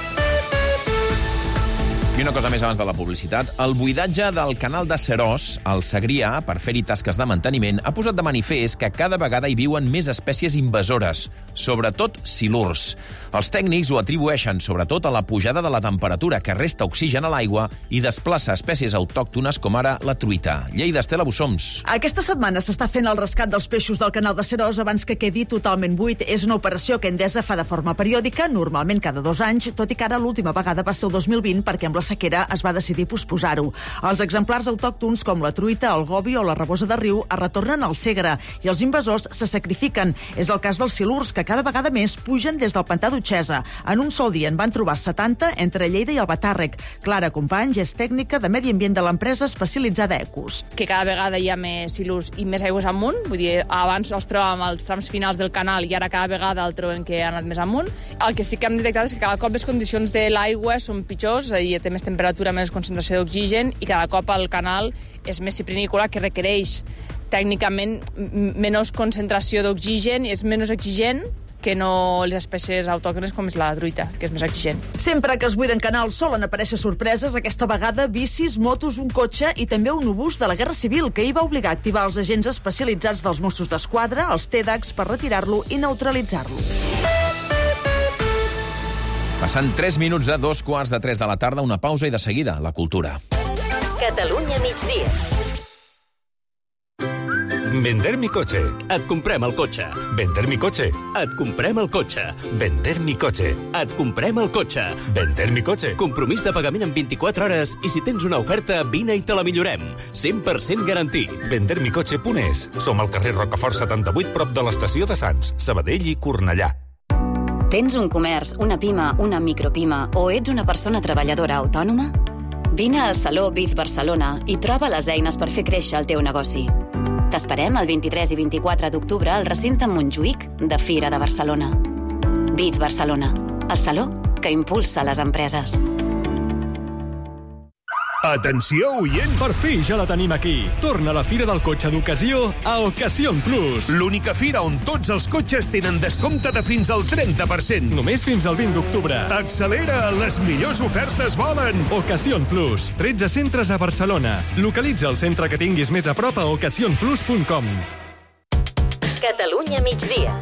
I una cosa més abans de la publicitat. El buidatge del canal de Seròs, al Segrià, per fer-hi tasques de manteniment, ha posat de manifest que cada vegada hi viuen més espècies invasores, sobretot silurs. Els tècnics ho atribueixen sobretot a la pujada de la temperatura, que resta oxigen a l'aigua i desplaça espècies autòctones com ara la truita. Lleida, Estela Bussoms. Aquesta setmana s'està fent el rescat dels peixos del canal de Seròs abans que quedi totalment buit. És una operació que Endesa fa de forma periòdica, normalment cada dos anys, tot i que ara l'última vegada va ser el dos mil vint perquè amb la sequera es va decidir posposar-ho. Els exemplars autòctons com la truita, el gobi o la rabosa de riu es retornen al Segre i els invasors se sacrifiquen. És el cas dels silurs, que cada vegada més pugen des del pantà d'Utxesa. En un sol dia en van trobar setanta entre Lleida i el Batàrrec. Clara Companys és tècnica de medi ambient de l'empresa especialitzada Ecus. Que cada vegada hi ha més silurs i més aigües amunt, vull dir, abans els trobàvem als trams finals del canal i ara cada vegada el trobem que ha anat més amunt. El que sí que hem detectat és que cada cop les condicions de l'aigua són pitjors, i té més temperatura, més concentració d'oxigen i cada cop el canal és més ciprinícola, que requereix tècnicament menys concentració d'oxigen i és menys exigent que no les espècies autòctones com és la truita, que és més exigent. Sempre que es buiden canals solen aparèixer sorpreses, aquesta vegada bicis, motos, un cotxe i també un obús de la Guerra Civil, que hi va obligar a activar els agents especialitzats dels Mossos d'Esquadra, els T DACs, per retirar-lo i neutralitzar-lo. Passant tres minuts de dos quarts de tres de la tarda, una pausa i de seguida, la cultura. Catalunya migdia. Vender mi coche. Et comprem el cotxe. Vender mi coche. Et comprem el cotxe. Vender mi coche. Et comprem el cotxe. Vender mi coche. Compromís de pagament en vint-i-quatre hores i si tens una oferta, vine i te la millorem. cent per cent garantit. vender mi coche punt es. Som al carrer Rocafort setanta-vuit, prop de l'estació de Sants, Sabadell i Cornellà. Tens un comerç, una pima, una micropima o ets una persona treballadora autònoma? Vine al Saló Biz Barcelona i troba les eines per fer créixer el teu negoci. T'esperem el vint-i-tres i vint-i-quatre d'octubre al recinte Montjuïc de Fira de Barcelona. Biz Barcelona, el saló que impulsa les empreses. Atenció, oient! Per fi ja la tenim aquí. Torna la Fira del Cotxe d'Ocasió a Occasion Plus. L'única fira on tots els cotxes tenen descompte de fins al trenta per cent. Només fins al vint d'octubre. Accelera, les millors ofertes volen! Occasion Plus. tretze centres a Barcelona. Localitza el centre que tinguis més a prop a occasion plus punt com. Catalunya migdia.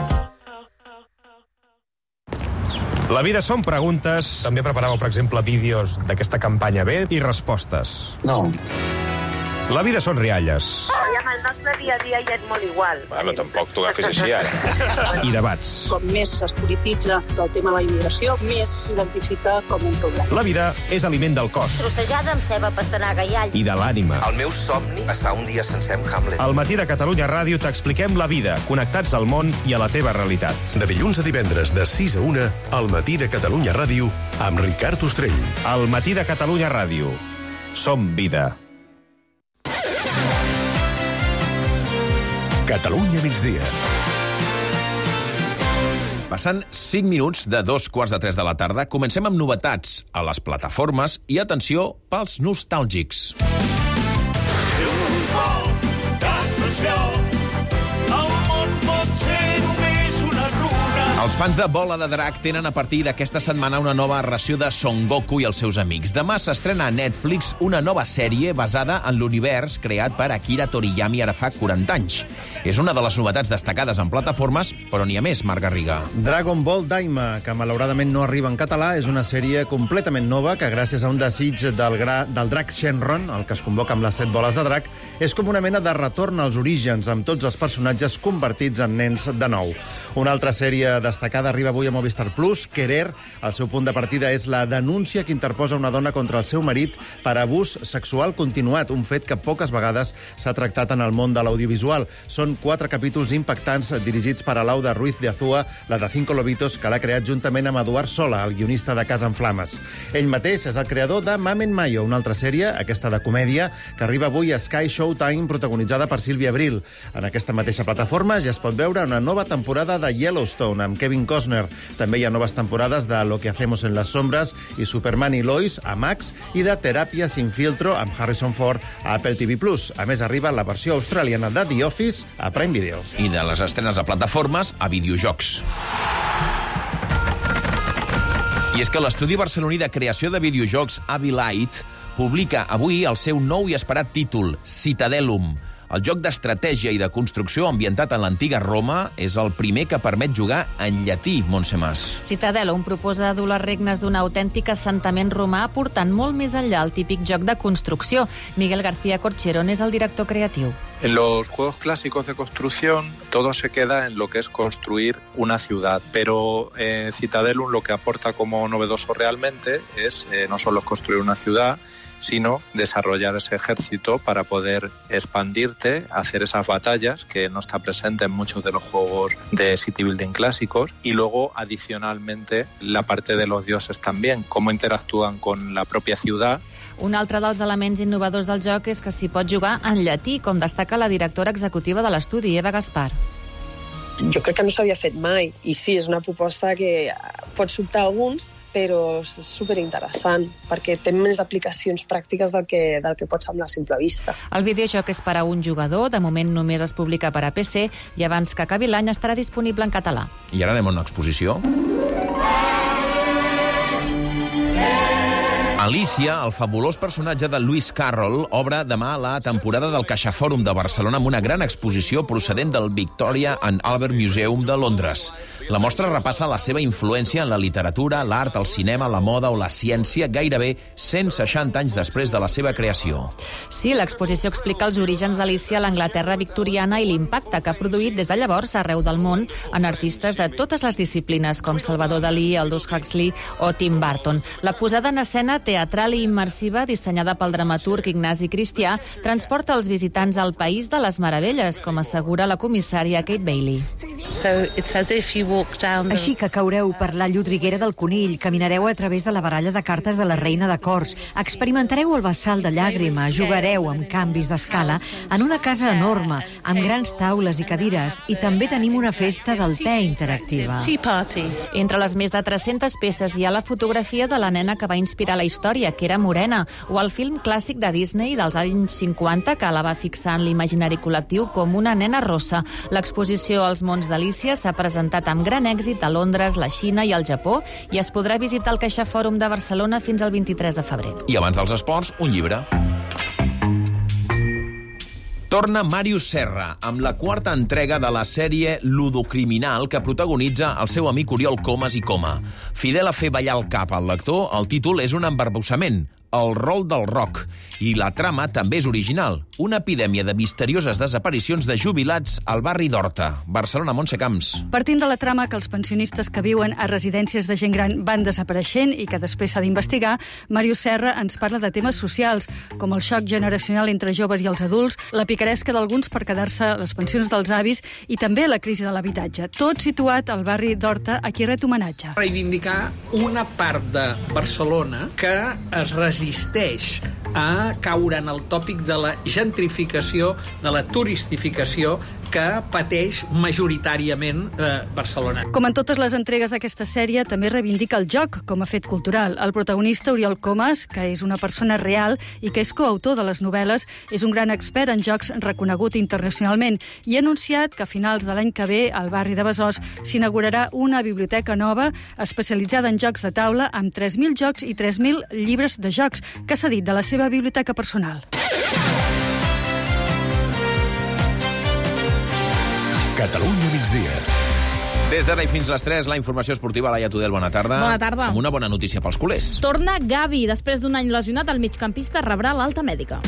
La vida són preguntes. També preparàveu, per exemple, vídeos d'aquesta campanya B i respostes. No. La vida són rialles. I amb el nostre dia a dia ja és molt igual. Bueno, tampoc t'ho agafis així, ara. I debats. Com més es polititza el tema de la immigració, més s'identifica com un problema. La vida és aliment del cos. Trossejada amb ceba, pastanaga i all. I de l'ànima. El meu somni està un dia sencer amb Hamlet. Al matí de Catalunya Ràdio t'expliquem la vida, connectats al món i a la teva realitat. De dilluns a divendres, de sis a una, al matí de Catalunya Ràdio, amb Ricard Ostrell. Al matí de Catalunya Ràdio. Som vida. Catalunya migdia. Passant cinc minuts de dos quarts de tres de la tarda, comencem amb novetats a les plataformes i, atenció, pels nostàlgics. Els fans de Bola de Drac tenen a partir d'aquesta setmana una nova ració de Son Goku i els seus amics. Demà s'estrena a Netflix una nova sèrie basada en l'univers creat per Akira Toriyama ara fa quaranta anys. És una de les novetats destacades en plataformes, però n'hi ha més, Marc Garriga. Dragon Ball Daima, que malauradament no arriba en català, és una sèrie completament nova que, gràcies a un desig del, gra... del drac Shenron, el que es convoca amb les set boles de drac, és com una mena de retorn als orígens, amb tots els personatges convertits en nens de nou. Una altra sèrie destacada arriba avui a Movistar Plus, Querer. El seu punt de partida és la denúncia que interposa una dona contra el seu marit per abús sexual continuat, un fet que poques vegades s'ha tractat en el món de l'audiovisual. Són quatre capítols impactants dirigits per Alauda Ruiz de Azúa, la de Cinco Lobitos, que l'ha creat juntament amb Eduard Sola, el guionista de Casa en Flames. Ell mateix és el creador de Mamen Mayo, una altra sèrie, aquesta de comèdia, que arriba avui a Sky Showtime, protagonitzada per Sílvia Abril. En aquesta mateixa plataforma ja es pot veure una nova temporada de Yellowstone, amb Kevin Costner. També hi ha noves temporades de Lo que hacemos en las sombras i Superman i Lois a Max, i de Teràpia sin filtro amb Harrison Ford a Apple T V plus. A més, arriba la versió australiana de The Office a Prime Video. I de les estrenes a plataformes a videojocs. I és que l'estudi barceloní de creació de videojocs Avilite publica avui el seu nou i esperat títol, Citadelum. El joc d'estratègia i de construcció ambientat en l'antiga Roma és el primer que permet jugar en llatí, Montse Mas. Citadelum proposa dur les regnes d'un autèntic assentament romà portant molt més enllà el típic joc de construcció. Miguel García Corcherón és el director creatiu. En los juegos clásicos de construcción todo se queda en lo que es construir una ciudad, pero en Citadelum lo que aporta como novedoso realmente es eh, no solo construir una ciudad, sino desarrollar ese ejército para poder expandirte, hacer esas batallas que no está presente en muchos de los juegos de city building clásicos, y luego adicionalmente la parte de los dioses también, cómo interactúan con la propia ciudad. Un altre dels elements innovadors del joc és que s'hi pot jugar en llatí, com destaca la directora executiva de l'estudi, Eva Gaspar. Jo crec que no s'havia fet mai, i sí, és una proposta que pot sobtar alguns, però és superinteressant, perquè té més aplicacions pràctiques del que, del que pot semblar a simple vista. El videojoc és per a un jugador, de moment només es publica per a P C, i abans que acabi l'any estarà disponible en català. I ara anem a una exposició. Alicia, el fabulós personatge de Lewis Carroll, obre demà la temporada del CaixaForum de Barcelona amb una gran exposició procedent del Victoria and Albert Museum de Londres. La mostra repassa la seva influència en la literatura, l'art, el cinema, la moda o la ciència gairebé cent seixanta anys després de la seva creació. Sí, l'exposició explica els orígens d'Alicia a l'Anglaterra victoriana i l'impacte que ha produït des de llavors arreu del món en artistes de totes les disciplines, com Salvador Dalí, Aldous Huxley o Tim Burton. La posada en escena teatral i immersiva, dissenyada pel dramaturg Ignasi Cristià, transporta els visitants al País de les Meravelles, com assegura la comissària Kate Bailey. Així que caureu per la llodriguera del conill, caminareu a través de la baralla de cartes de la reina de cors, experimentareu el vessal de llàgrima, jugareu amb canvis d'escala en una casa enorme, amb grans taules i cadires, i també tenim una festa del te interactiva. Entre les més de tres-centes peces hi ha la fotografia de la nena que va inspirar la història, que era morena, o el film clàssic de Disney dels anys cinquanta que la va fixar en l'imaginari col·lectiu com una nena rossa. L'exposició als mons d'Alícia s'ha presentat amb gran èxit a Londres, la Xina i el Japó i es podrà visitar el Caixa Fòrum de Barcelona fins al vint-i-tres de febrer. I abans dels esports, un llibre. Torna Màrius Serra amb la quarta entrega de la sèrie Ludocriminal que protagonitza el seu amic Oriol Comas i Coma. Fidel a fer ballar el cap al lector, el títol és un embarbussament, el rol del rock, i la trama també és original. Una epidèmia de misterioses desaparicions de jubilats al barri d'Horta, Barcelona, Montse Camps. Partint de la trama que els pensionistes que viuen a residències de gent gran van desapareixent i que després s'ha d'investigar, Màrius Serra ens parla de temes socials, com el xoc generacional entre joves i els adults, la picaresca d'alguns per quedar-se les pensions dels avis i també la crisi de l'habitatge. Tot situat al barri d'Horta, a qui ret homenatge. Reivindicar una part de Barcelona que es resisteix a caure en el tòpic de la gentrificació, de la turistificació que pateix majoritàriament eh, Barcelona. Com en totes les entregues d'aquesta sèrie, també reivindica el joc com a fet cultural. El protagonista, Oriol Comas, que és una persona real i que és coautor de les novel·les, és un gran expert en jocs reconegut internacionalment i ha anunciat que a finals de l'any que ve al barri de Besòs s'inaugurarà una biblioteca nova especialitzada en jocs de taula amb tres mil jocs i tres mil llibres de jocs que s'ha dit de la seva biblioteca personal. Catalunya migdia. Des d'ara i fins les tres, la informació esportiva. Laia Tudel, bona tarda. Bona tarda. Amb una bona notícia pels culers. Torna Gavi. Després d'un any lesionat, el migcampista rebrà l'alta mèdica.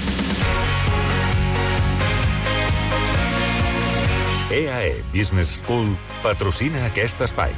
E A E Business School patrocina aquest espai.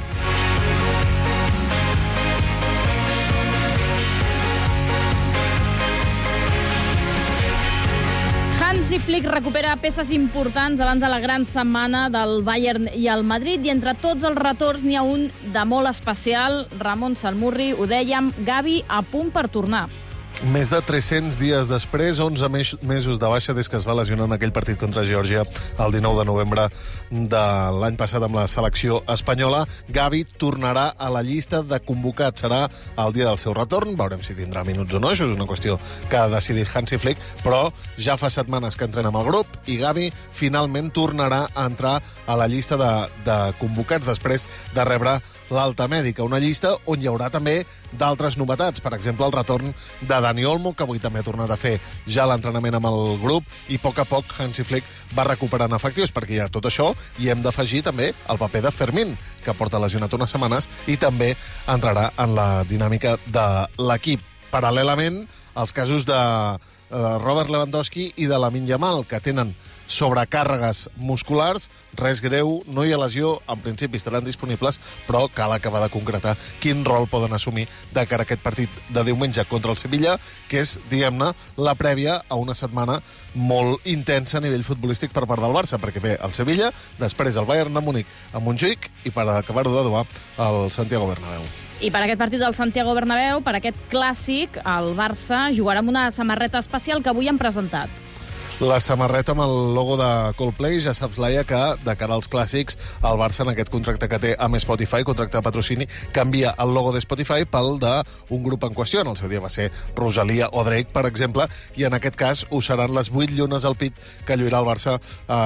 Hansi Flick recupera peces importants abans de la gran setmana del Bayern i el Madrid i entre tots els retorns n'hi ha un de molt especial. Ramon Salmurri, ho dèiem, Gavi a punt per tornar. Més de tres-cents dies després, onze mesos de baixa des que es va lesionar en aquell partit contra Geòrgia el dinou de novembre de l'any passat amb la selecció espanyola, Gavi tornarà a la llista de convocats. Serà el dia del seu retorn, veurem si tindrà minuts o no, això és una qüestió que ha decidit Hansi Flick, però ja fa setmanes que entrena amb el grup i Gavi finalment tornarà a entrar a la llista de, de convocats després de rebre l'alta mèdica, una llista on hi haurà també d'altres novetats, per exemple el retorn de Dani Olmo, que avui també ha tornat a fer ja l'entrenament amb el grup, i a poc a poc Hansi Flick va recuperant efectius, perquè hi ha tot això, i hem d'afegir també el paper de Fermín, que porta lesionat unes setmanes, i també entrarà en la dinàmica de l'equip. Paral·lelament, els casos de Robert Lewandowski i de Lamine Yamal, que tenen sobrecàrregues musculars, res greu, no hi ha lesió, en principi estaran disponibles, però cal acabar de concretar quin rol poden assumir de cara a aquest partit de diumenge contra el Sevilla, que és, diguem-ne, la prèvia a una setmana molt intensa a nivell futbolístic per part del Barça, perquè ve el Sevilla, després el Bayern de Múnich a Montjuïc i per acabar-ho de doar el Santiago Bernabéu. I per aquest partit del Santiago Bernabéu, per aquest clàssic, el Barça jugarà amb una samarreta especial que avui han presentat. La samarreta amb el logo de Coldplay, ja saps, Laia, que de cara als clàssics, el Barça, en aquest contracte que té amb Spotify, contracte de patrocini, canvia el logo de Spotify pel d'un grup en qüestió. En el seu dia va ser Rosalia o Drake, per exemple, i en aquest cas ho seran les vuit llunes al pit que lluirà el Barça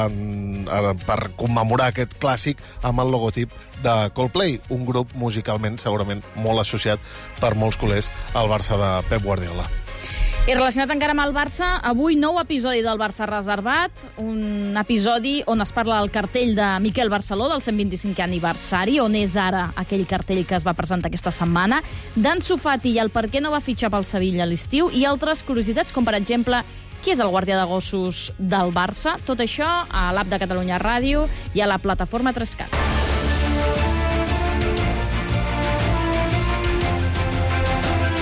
en, en, per commemorar aquest clàssic amb el logotip de Coldplay, un grup musicalment segurament molt associat per molts culers al Barça de Pep Guardiola. I relacionat encara amb el Barça, avui nou episodi del Barça reservat, un episodi on es parla del cartell de Miquel Barceló del cent vint-i-cinquè aniversari, on és ara aquell cartell que es va presentar aquesta setmana, d'Ansu Fati i el per què no va fitxar pel Sevilla a l'estiu, i altres curiositats, com per exemple qui és el guàrdia de gossos del Barça. Tot això a l'app de Catalunya Ràdio i a la plataforma tres cat.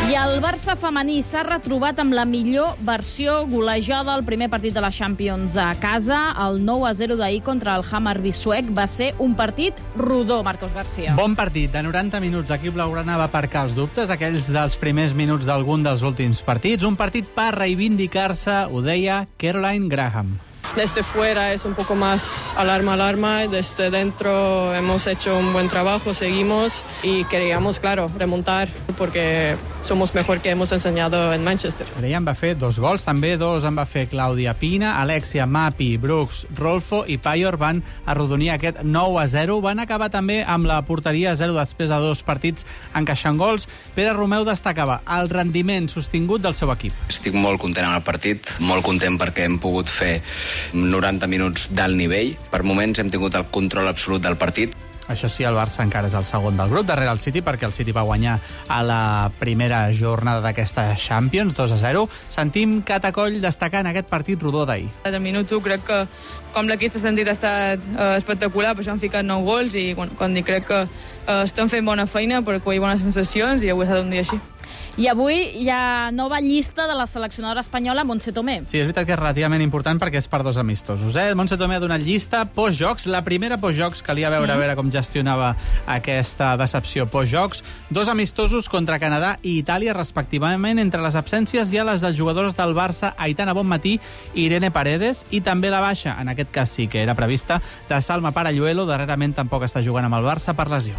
I el Barça femení s'ha retrobat amb la millor versió golejada al primer partit de la Champions a casa. El nou a zero d'ahir contra el Hammarby suec va ser un partit rodó, Marcos García. Bon partit. De noranta minuts, l'equip blaugrana va aparcar els dubtes, aquells dels primers minuts d'algun dels últims partits. Un partit per reivindicar-se, ho deia Caroline Graham. Desde fuera es un poco más alarma, alarma. Desde dentro hemos hecho un buen trabajo, seguimos y queríamos, claro, remontar porque somos mejor que hemos enseñado en Manchester. Graham va fer dos gols, també dos en va fer Clàudia Pina, Alexia Mapi, Brooks, Rolfo i Payor van arrodonir aquest nou a zero. Van acabar també amb la porteria a zero després de dos partits encaixant gols. Pere Romeu destacava el rendiment sostingut del seu equip. Estic molt content amb el partit, molt content perquè hem pogut fer noranta minuts d'alt nivell. Per moments hem tingut el control absolut del partit. Això sí, el Barça encara és el segon del grup, darrere el City, perquè el City va guanyar a la primera jornada d'aquesta Champions, dos a zero. Sentim Catacoll destacant aquest partit rodó d'ahir. Al minut u crec que com l'equip s'ha sentit ha estat eh, espectacular, per això han ficat nou gols i bueno, quan dic crec que eh, estem fent bona feina per acollir bones sensacions i avui ha estat un dia així. I avui hi ha nova llista de la seleccionadora espanyola Montse Tomé. Sí, és veritat que és relativament important perquè és per dos amistosos. Eh? Montse Tomé ha donat llista postjocs, la primera postjocs, calia veure mm. a veure com gestionava aquesta decepció postjocs. Dos amistosos contra Canadà i Itàlia, respectivament. Entre les absències hi ha les dels jugadors del Barça, Aitana Bonmatí i Irene Paredes, i també la baixa, en aquest cas sí que era prevista, de Salma Paralluelo. Darrerament tampoc està jugant amb el Barça per lesió.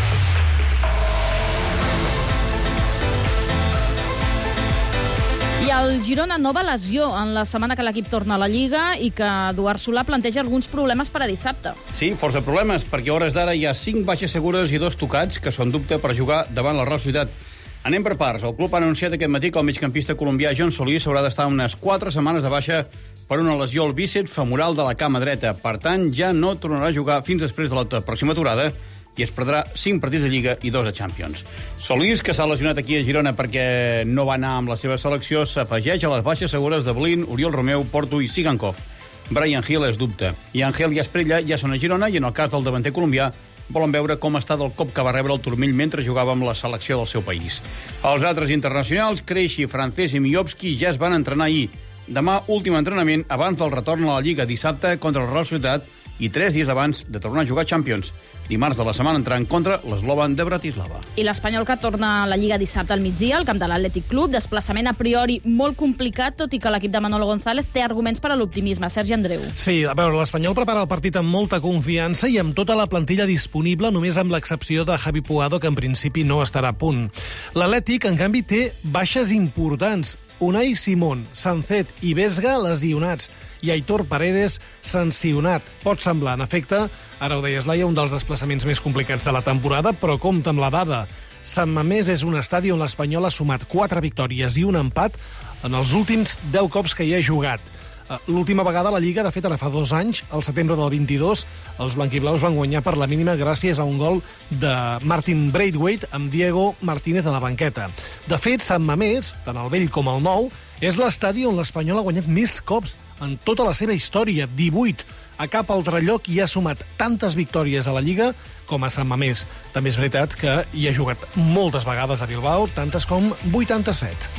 I el Girona, nova lesió en la setmana que l'equip torna a la Lliga i que Eduard Solà planteja alguns problemes per a dissabte. Sí, força problemes, perquè a hores d'ara hi ha cinc baixes segures i dos tocats que són dubte per jugar davant la Real Societat. Anem per parts. El club ha anunciat aquest matí que el migcampista colombià John Solís haurà d'estar unes quatre setmanes de baixa per una lesió al bíceps femoral de la cama dreta. Per tant, ja no tornarà a jugar fins després de la pròxima aturada i es perdrà cinc partits de Lliga i dos de Champions. Solís, que s'ha lesionat aquí a Girona perquè no va anar amb la seva selecció, s'afegeix a les baixes segures de Blin, Oriol Romeu, Porto i Sigankov. Brian Hill és dubte. I Ángel i Esprella ja són a Girona i en el cas del davanter colombià volen veure com està del cop que va rebre el turmell mentre jugava amb la selecció del seu país. Els altres internacionals, Krejci, Francés i Miovski, ja es van entrenar ahir. Demà, últim entrenament abans del retorn a la Lliga, dissabte contra la Real Societat i tres dies abans de tornar a jugar Champions. Dimarts de la setmana entrant contra l'Slovan de Bratislava. I l'Espanyol, que torna a la Lliga dissabte al migdia al camp de l'Atlètic Club. Desplaçament a priori molt complicat, tot i que l'equip de Manolo González té arguments per a l'optimisme. Sergi Andreu. Sí, a veure, l'Espanyol prepara el partit amb molta confiança i amb tota la plantilla disponible, només amb l'excepció de Javi Puado, que en principi no estarà a punt. L'Atlètic, en canvi, té baixes importants. Unai Simón, Sancet i Vesga lesionats i Aitor Paredes sancionat. Pot semblar, en efecte, ara ho deies, Laia, un dels desplaçaments més complicats de la temporada, però compta amb la dada. Sant Mamés és un estadi on l'Espanyol ha sumat quatre victòries i un empat en els últims deu cops que hi ha jugat. L'última vegada a la Lliga, de fet, ara fa dos anys, al setembre del vint-i-dos, els blanquiblaus van guanyar per la mínima gràcies a un gol de Martin Braithwaite amb Diego Martínez a la banqueta. De fet, Sant Mamés, tant el vell com el nou, és l'estadi on l'Espanyol ha guanyat més cops en tota la seva història, divuit. A cap altre lloc hi ha sumat tantes victòries a la Lliga com a Sant Mamés. També és veritat que hi ha jugat moltes vegades a Bilbao, tantes com vuitanta-set.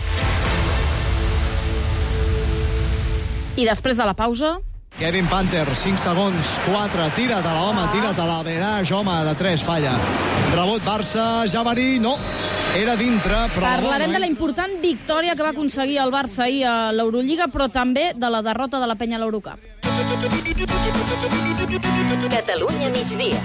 I després de la pausa... Kevin Panther, cinc segons, quatre, tira de l'home, tira de la Verage, home, de tres, falla. Rebot Barça, Javarí, no, era dintre, però... Parlarem de la important victòria que va aconseguir el Barça ahir a l'Eurolliga, però també de la derrota de la Penya a l'Eurocup. Catalunya migdia.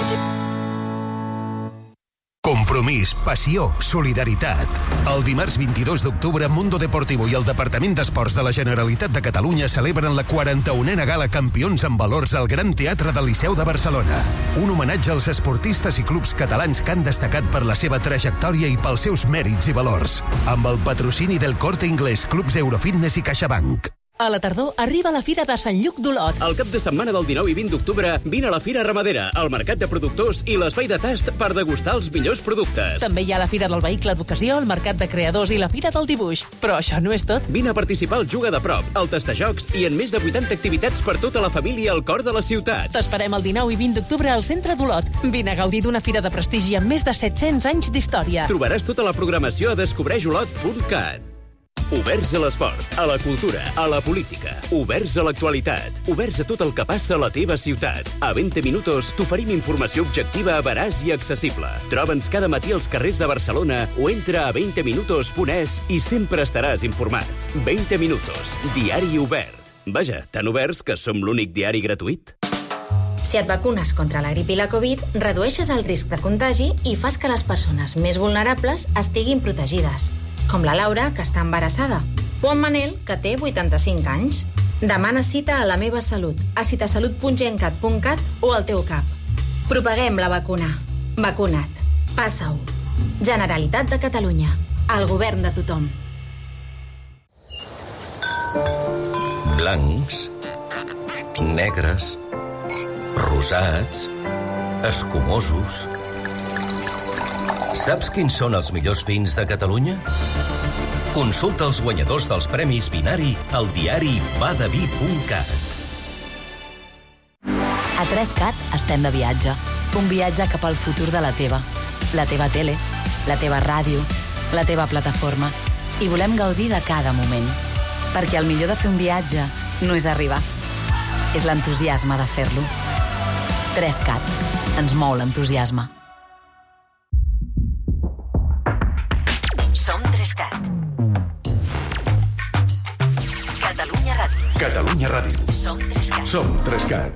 Compromís, passió, solidaritat. El dimarts vint-i-dos d'octubre, Mundo Deportivo i el Departament d'Esports de la Generalitat de Catalunya celebren la quaranta-unena gala Campions en Valors al Gran Teatre del Liceu de Barcelona. Un homenatge als esportistes i clubs catalans que han destacat per la seva trajectòria i pels seus mèrits i valors. Amb el patrocini del Corte Inglés, Clubs Eurofitness i CaixaBank. A la tardor arriba la Fira de Sant Lluc d'Olot. El cap de setmana del dinou i vint d'octubre vine a la Fira Ramadera, al Mercat de Productors i l'espai de tast per degustar els millors productes. També hi ha la Fira del Vehicle d'Ocasió, el Mercat de Creadors i la Fira del Dibuix. Però això no és tot. Vine a participar al Juga de Prop, al Tastajocs i en més de vuitanta activitats per tota la família al cor de la ciutat. T'esperem el dinou i vint d'octubre al centre d'Olot. Vine a gaudir d'una fira de prestigi amb més de set-cents anys d'història. Trobaràs tota la programació a descobreix olot punt cat. Oberts a l'esport, a la cultura, a la política. Oberts a l'actualitat. Oberts a tot el que passa a la teva ciutat. A vint minuts t'oferim informació objectiva, veraç i accessible. Troba'ns cada matí als carrers de Barcelona o entra a vint minuts punt es i sempre estaràs informat. vint minuts, diari obert. Vaja, tan oberts que som l'únic diari gratuït. Si et vacunes contra la grip i la Covid, redueixes el risc de contagi i fas que les persones més vulnerables estiguin protegides. Com la Laura, que està embarassada, o en Manel, que té vuitanta-cinc anys. Demana cita a La Meva Salut, a citasalut punt gencat punt cat o al teu cap. Propaguem la vacuna. Vacuna't. Passa-ho. Generalitat de Catalunya. El govern de tothom. Blancs, negres, rosats, escumosos. Saps quins són els millors vins de Catalunya? Consulta els guanyadors dels Premis Vinari al diari va de vi punt cat. A tres cat estem de viatge. Un viatge cap al futur de la teva. La teva tele, la teva ràdio, la teva plataforma. I volem gaudir de cada moment. Perquè el millor de fer un viatge no és arribar. És l'entusiasme de fer-lo. tres cat. Ens mou l'entusiasme. Som tres cat. Catalunya Ràdio. Catalunya Ràdio. Som tres cat. Som tres cat.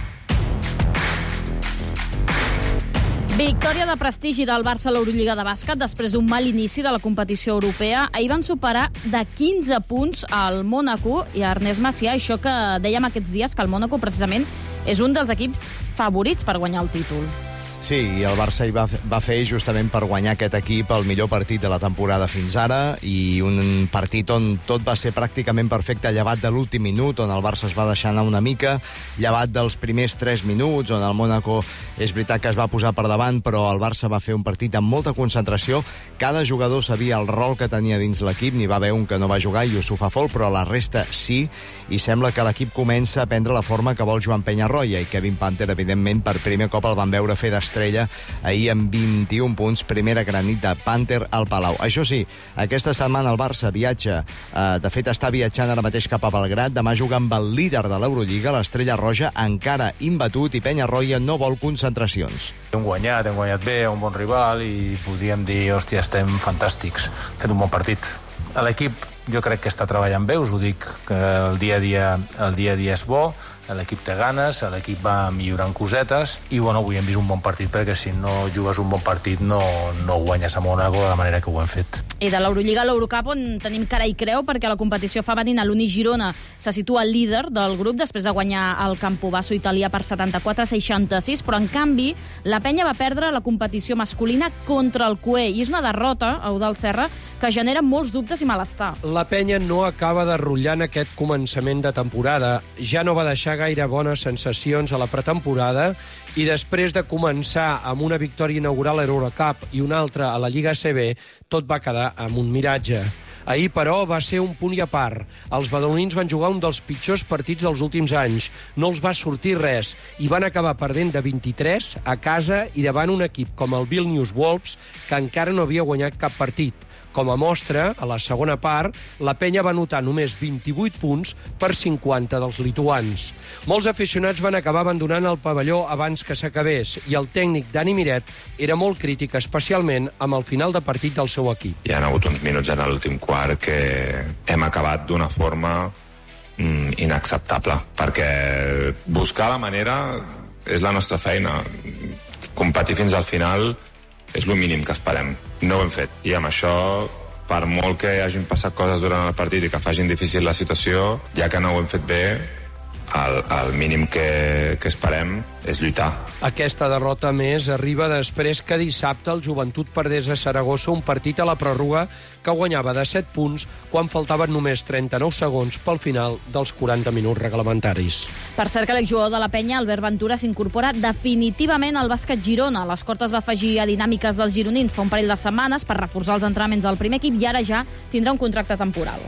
Victòria de prestigi del Barça a l'Eurolliga de bàsquet després d'un mal inici de la competició europea. Ahir van superar de quinze punts al Mònaco i a Ernest Macià, això que dèiem aquests dies, que el Mònaco precisament és un dels equips favorits per guanyar el títol. Sí, i el Barça hi va, va fer justament per guanyar aquest equip el millor partit de la temporada fins ara, i un partit on tot va ser pràcticament perfecte, llevat de l'últim minut, on el Barça es va deixar anar una mica, llevat dels primers tres minuts, on el Mònaco és veritat que es va posar per davant, però el Barça va fer un partit amb molta concentració. Cada jugador sabia el rol que tenia dins l'equip, n'hi va haver un que no va jugar, Youssouf Afol, però la resta sí, i sembla que l'equip comença a prendre la forma que vol Joan Peñarroya, i Kevin Panther, evidentment, per primer cop el van veure fer d'estrella ahir amb vint-i-un punts, primera gran nit de Panther al Palau. Això sí, aquesta setmana el Barça viatja, eh, de fet està viatjant ara mateix cap a Belgrat, demà juga amb el líder de l'Eurolliga, l'Estrella Roja, encara imbatut, i Peñarroya no vol concentracions. Hem guanyat, hem guanyat bé, un bon rival, i podríem dir, hòstia, estem fantàstics, hem fet un bon partit. L'equip jo crec que està treballant bé, us ho dic, que el dia a dia, el dia a dia és bo, l'equip té ganes, l'equip va millorant cosetes, i bueno, avui hem vist un bon partit, perquè si no jugues un bon partit no, no guanyes a Mònaco de la manera que ho hem fet. I de l'Eurolliga a l'Eurocup, on tenim cara i creu, perquè la competició femenina, l'Uni Girona se situa líder del grup després de guanyar el Campobasso italià per setanta-quatre a seixanta-sis, però en canvi la Penya va perdre la competició masculina contra el Cué, i és una derrota, a Eudald Serra, que genera molts dubtes i malestar. La Penya no acaba de rotllar en aquest començament de temporada. Ja no va deixar gaire bones sensacions a la pretemporada, i després de començar amb una victòria inaugural a l'Eurocup i una altra a la Lliga A C B, tot va quedar amb un miratge. Ahir, però, va ser un punt i a part. Els badalonins van jugar un dels pitjors partits dels últims anys. No els va sortir res i van acabar perdent de vint-i-tres a casa i davant un equip com el Vilnius Wolves, que encara no havia guanyat cap partit. Com a mostra, a la segona part, la Penya va anotar només vint-i-vuit punts per cinquanta dels lituans. Molts aficionats van acabar abandonant el pavelló abans que s'acabés, i el tècnic Dani Miret era molt crític, especialment amb el final de partit del seu equip. Hi ha hagut uns minuts en l'últim quart que hem acabat d'una forma mm, inacceptable, perquè buscar la manera és la nostra feina. Competir fins al final és el mínim que esperem. No ho hem fet. I amb això, per molt que hagin passat coses durant el partit i que facin difícil la situació, ja que no ho hem fet bé, el, el mínim que, que esperem és lluitar. Aquesta derrota més arriba després que dissabte el Joventut perdés a Saragossa un partit a la pròrroga que guanyava de set punts quan faltaven només trenta-nou segons pel final dels quaranta minuts reglamentaris. Per cert que l'exjugador de la penya, Albert Ventura, s'incorpora definitivament al bàsquet Girona. L'Escorta es va afegir a dinàmiques dels gironins fa un parell de setmanes per reforçar els entrenaments del primer equip i ara ja tindrà un contracte temporal.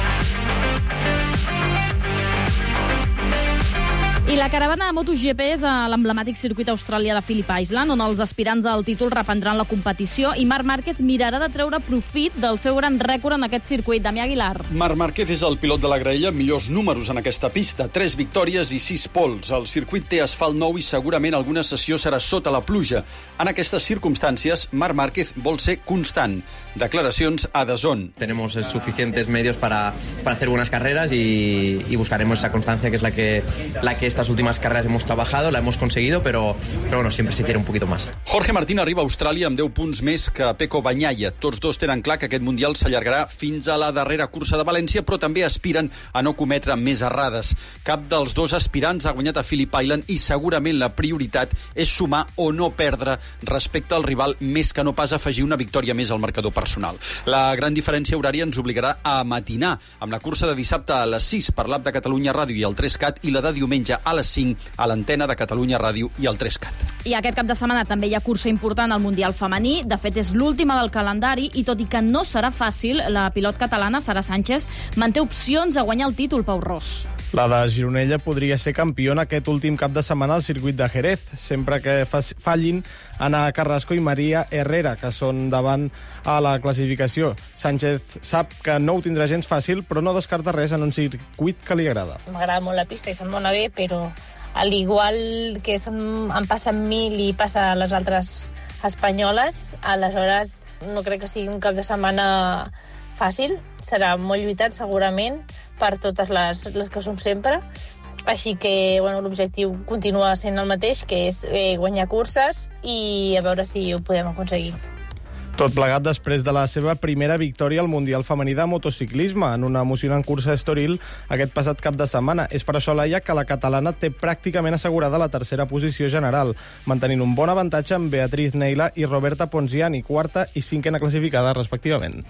I la caravana de MotoGP és a l'emblemàtic circuit australià de Phillip Island, on els aspirants al títol reprendran la competició i Marc Márquez mirarà de treure profit del seu gran rècord en aquest circuit. Damià Aguilar. Marc Márquez és el pilot de la graella amb millors números en aquesta pista. Tres victòries i sis pols. El circuit té asfalt nou i segurament alguna sessió serà sota la pluja. En aquestes circumstàncies, Marc Márquez vol ser constant. Declaracions a D A Z N. Tenemos suficientes medios para, para hacer buenas carreras y, y buscaremos esa constancia que es la que, la que estas últimas carreras hemos trabajado, la hemos conseguido, pero, pero bueno, siempre se quiere un poquito más. Jorge Martín arriba a Austràlia amb deu punts més que Pecco Bagnaia. Tots dos tenen clar que aquest Mundial s'allargarà fins a la darrera cursa de València, però també aspiren a no cometre més errades. Cap dels dos aspirants ha guanyat a Phillip Island i segurament la prioritat és sumar o no perdre respecte al rival, més que no pas afegir una victòria més al marcador personal. La gran diferència horària ens obligarà a matinar, amb la cursa de dissabte a les sis per l'App de Catalunya Ràdio i el tres cat i la de diumenge a les cinc a l'antena de Catalunya Ràdio i el tres cat. I aquest cap de setmana també hi ha cursa important al Mundial femení. De fet, és l'última del calendari i tot i que no serà fàcil, la pilot catalana, Sara Sánchez, manté opcions a guanyar el títol, Pau Ros. La de Gironella podria ser campiona aquest últim cap de setmana al circuit de Jerez, sempre que fallin Ana Carrasco i Maria Herrera, que són davant a la classificació. Sánchez sap que no ho tindrà gens fàcil, però no descarta res en un circuit que li agrada. M'agrada molt la pista i se'm dona bé, però al igual que som, em passen mil i passa a les altres espanyoles, aleshores no crec que sigui un cap de setmana fàcil. Serà molt lluitat, segurament, per totes les, les que som sempre. Així que bueno, l'objectiu continua sent el mateix, que és eh, guanyar curses i a veure si ho podem aconseguir. Tot plegat després de la seva primera victòria al Mundial femení de motociclisme en una emocionant cursa Estoril aquest passat cap de setmana. És per això, Laia, que la catalana té pràcticament assegurada la tercera posició general, mantenint un bon avantatge amb Beatriz Neila i Roberta Ponziani, quarta i cinquena classificada, respectivament.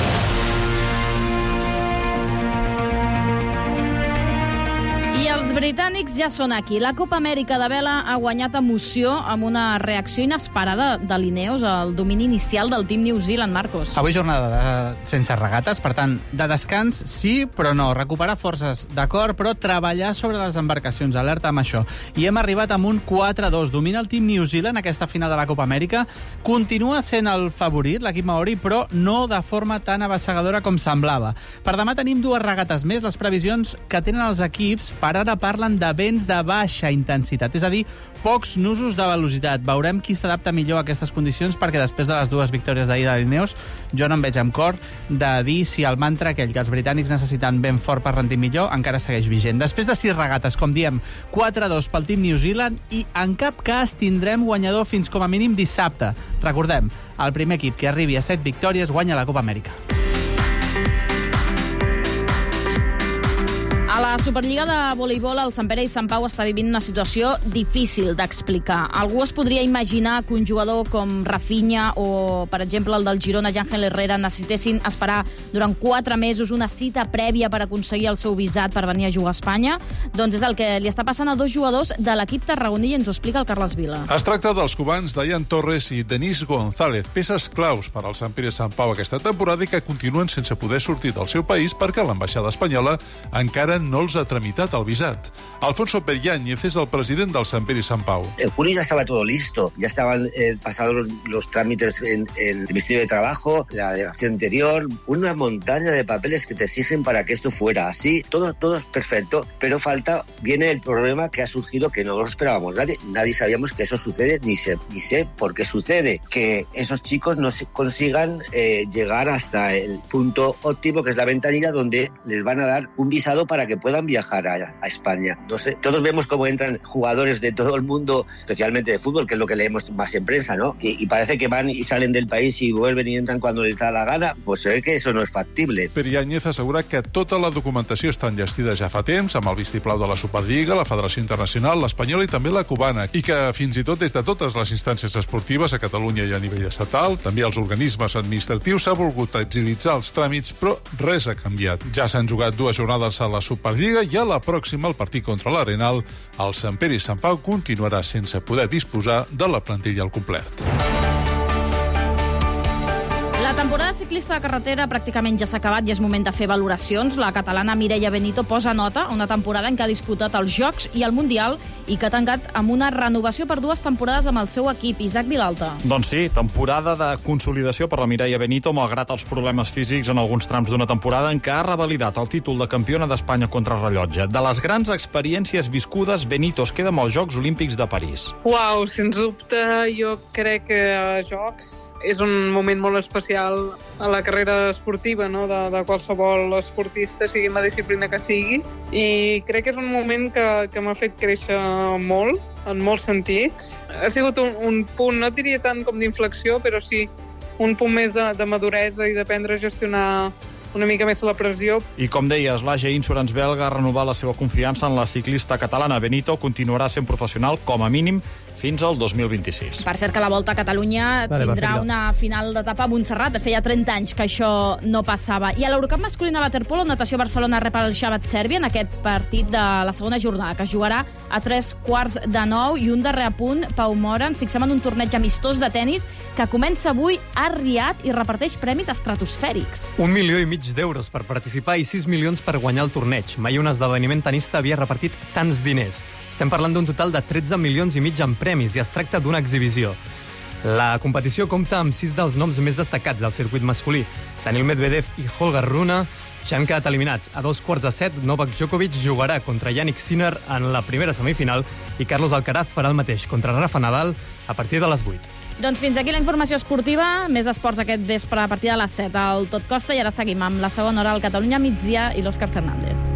Els britànics ja són aquí. La Copa Amèrica de vela ha guanyat emoció amb una reacció inesperada de l'Ineos al domini inicial del Team New Zealand, Marcos. Avui jornada de, sense regates, per tant, de descans sí, però no. Recuperar forces, d'acord, però treballar sobre les embarcacions. Alerta amb això. I hem arribat amb un quatre a dos. Domina el Team New Zealand aquesta final de la Copa Amèrica. Continua sent el favorit, l'equip maori, però no de forma tan abassegadora com semblava. Per demà tenim dues regates més. Les previsions que tenen els equips per ara parlen de vents de baixa intensitat, és a dir, pocs nusos de velocitat. Veurem qui s'adapta millor a aquestes condicions, perquè després de les dues victòries d'ahir de l'Ineos, jo no em veig amb cor de dir si el mantra aquell que els britànics necessiten ben fort per rendir millor encara segueix vigent. Després de sis regates, com diem, quatre a dos pel Team New Zealand i en cap cas tindrem guanyador fins com a mínim dissabte. Recordem, el primer equip que arribi a set victòries guanya la Copa Amèrica. A la Superliga de voleibol, el Sant Pere i Sant Pau està vivint una situació difícil d'explicar. Algú es podria imaginar que un jugador com Rafinha o, per exemple, el del Girona, Ángel Herrera, necessitessin esperar durant quatre mesos una cita prèvia per aconseguir el seu visat per venir a jugar a Espanya? Doncs és el que li està passant a dos jugadors de l'equip tarragoní i ens ho explica el Carles Vila. Es tracta dels cubans Dayan Torres i Denis González, peces claus per al Sant Pere i Sant Pau aquesta temporada i que continuen sense poder sortir del seu país perquè l'ambaixada espanyola encara no els ha tramitat el visat. Alfonso Periáñez es el president del Sant Pere y Sant Pau. En junio ya estaba todo listo, ya estaban eh, pasados los, los trámites en, en el Ministerio de Trabajo, la delegación interior, una montaña de papeles que te exigen para que esto fuera así, todo, todo es perfecto, pero falta, viene el problema que ha surgido que no lo esperábamos nadie, nadie sabíamos que eso sucede, ni sé, ni sé por qué sucede, que esos chicos no se consigan eh, llegar hasta el punto óptimo que es la ventanilla donde les van a dar un visado para que que puedan viajar a, a España. No sé, todos vemos cómo entran jugadores de todo el mundo, especialmente de fútbol, que es lo que leemos más en prensa, ¿no? Y, y parece que van y salen del país y vuelven y entran cuando les da la gana. Pues se ve que eso no es factible. Pere Yáñez assegura que tota la documentació està enllestida ja fa temps, amb el vistiplau de la Superliga, la Federació Internacional, l'Espanyola i també la cubana, i que fins i tot des de totes les instàncies esportives a Catalunya i a nivell estatal, també els organismes administratius, s'ha volgut agilitzar els tràmits, però res ha canviat. Ja s'han jugat dues jornades a la Superliga i a la pròxima, el partit contra l'Arenal, el Sant Pere i Sant Pau continuarà sense poder disposar de la plantilla al complet. La temporada ciclista de carretera pràcticament ja s'ha acabat i és moment de fer valoracions. La catalana Mireia Benito posa nota, una temporada en què ha disputat els Jocs i el Mundial i que ha tancat amb una renovació per dues temporades amb el seu equip. Isaac Vilalta. Doncs sí, temporada de consolidació per la Mireia Benito, malgrat els problemes físics en alguns trams d'una temporada en què ha revalidat el títol de campiona d'Espanya contra rellotge. De les grans experiències viscudes, Benito es queda amb els Jocs Olímpics de París. Uau, sens dubte, jo crec que a Jocs és un moment molt especial a la carrera esportiva, no? de, de qualsevol esportista, sigui la disciplina que sigui, i crec que és un moment que, que m'ha fet créixer molt, en molts sentits. Ha sigut un, un punt, no diria tant com d'inflexió, però sí un punt més de, de maduresa i d'aprendre a gestionar una mica més la pressió. I com deies, l'A G Insurance belga ha renovat la seva confiança en la ciclista catalana. Benito continuarà sent professional, com a mínim, fins al dos mil vint-i-sis. Per cert que la Volta a Catalunya vale, tindrà va, una final d'etapa a Montserrat. De feia trenta anys que això no passava. I a l'Eurocup masculina waterpolo, Natació Barcelona rep el Xabat Sèrbia en aquest partit de la segona jornada, que es jugarà a tres quarts de nou. I un darrer apunt, Pau Mora, ens fixem en un torneig amistós de tennis que comença avui a Riad i reparteix premis estratosfèrics. Un milió i mig d'euros per participar i sis milions per guanyar el torneig. Mai un esdeveniment tenista havia repartit tants diners. Estem parlant d'un total de tretze milions i mig en premis i es tracta d'una exhibició. La competició compta amb sis dels noms més destacats del circuit masculí. Daniil Medvedev i Holger Rune ja han quedat eliminats. A dos quarts de set, Novak Djokovic jugarà contra Yannick Sinner en la primera semifinal i Carlos Alcaraz farà el mateix contra Rafa Nadal a partir de les vuit. Doncs fins aquí la informació esportiva. Més esports aquest vespre a partir de les set al Tot Costa i ara seguim amb la segona hora al Catalunya Migdia i l'Òscar Fernández.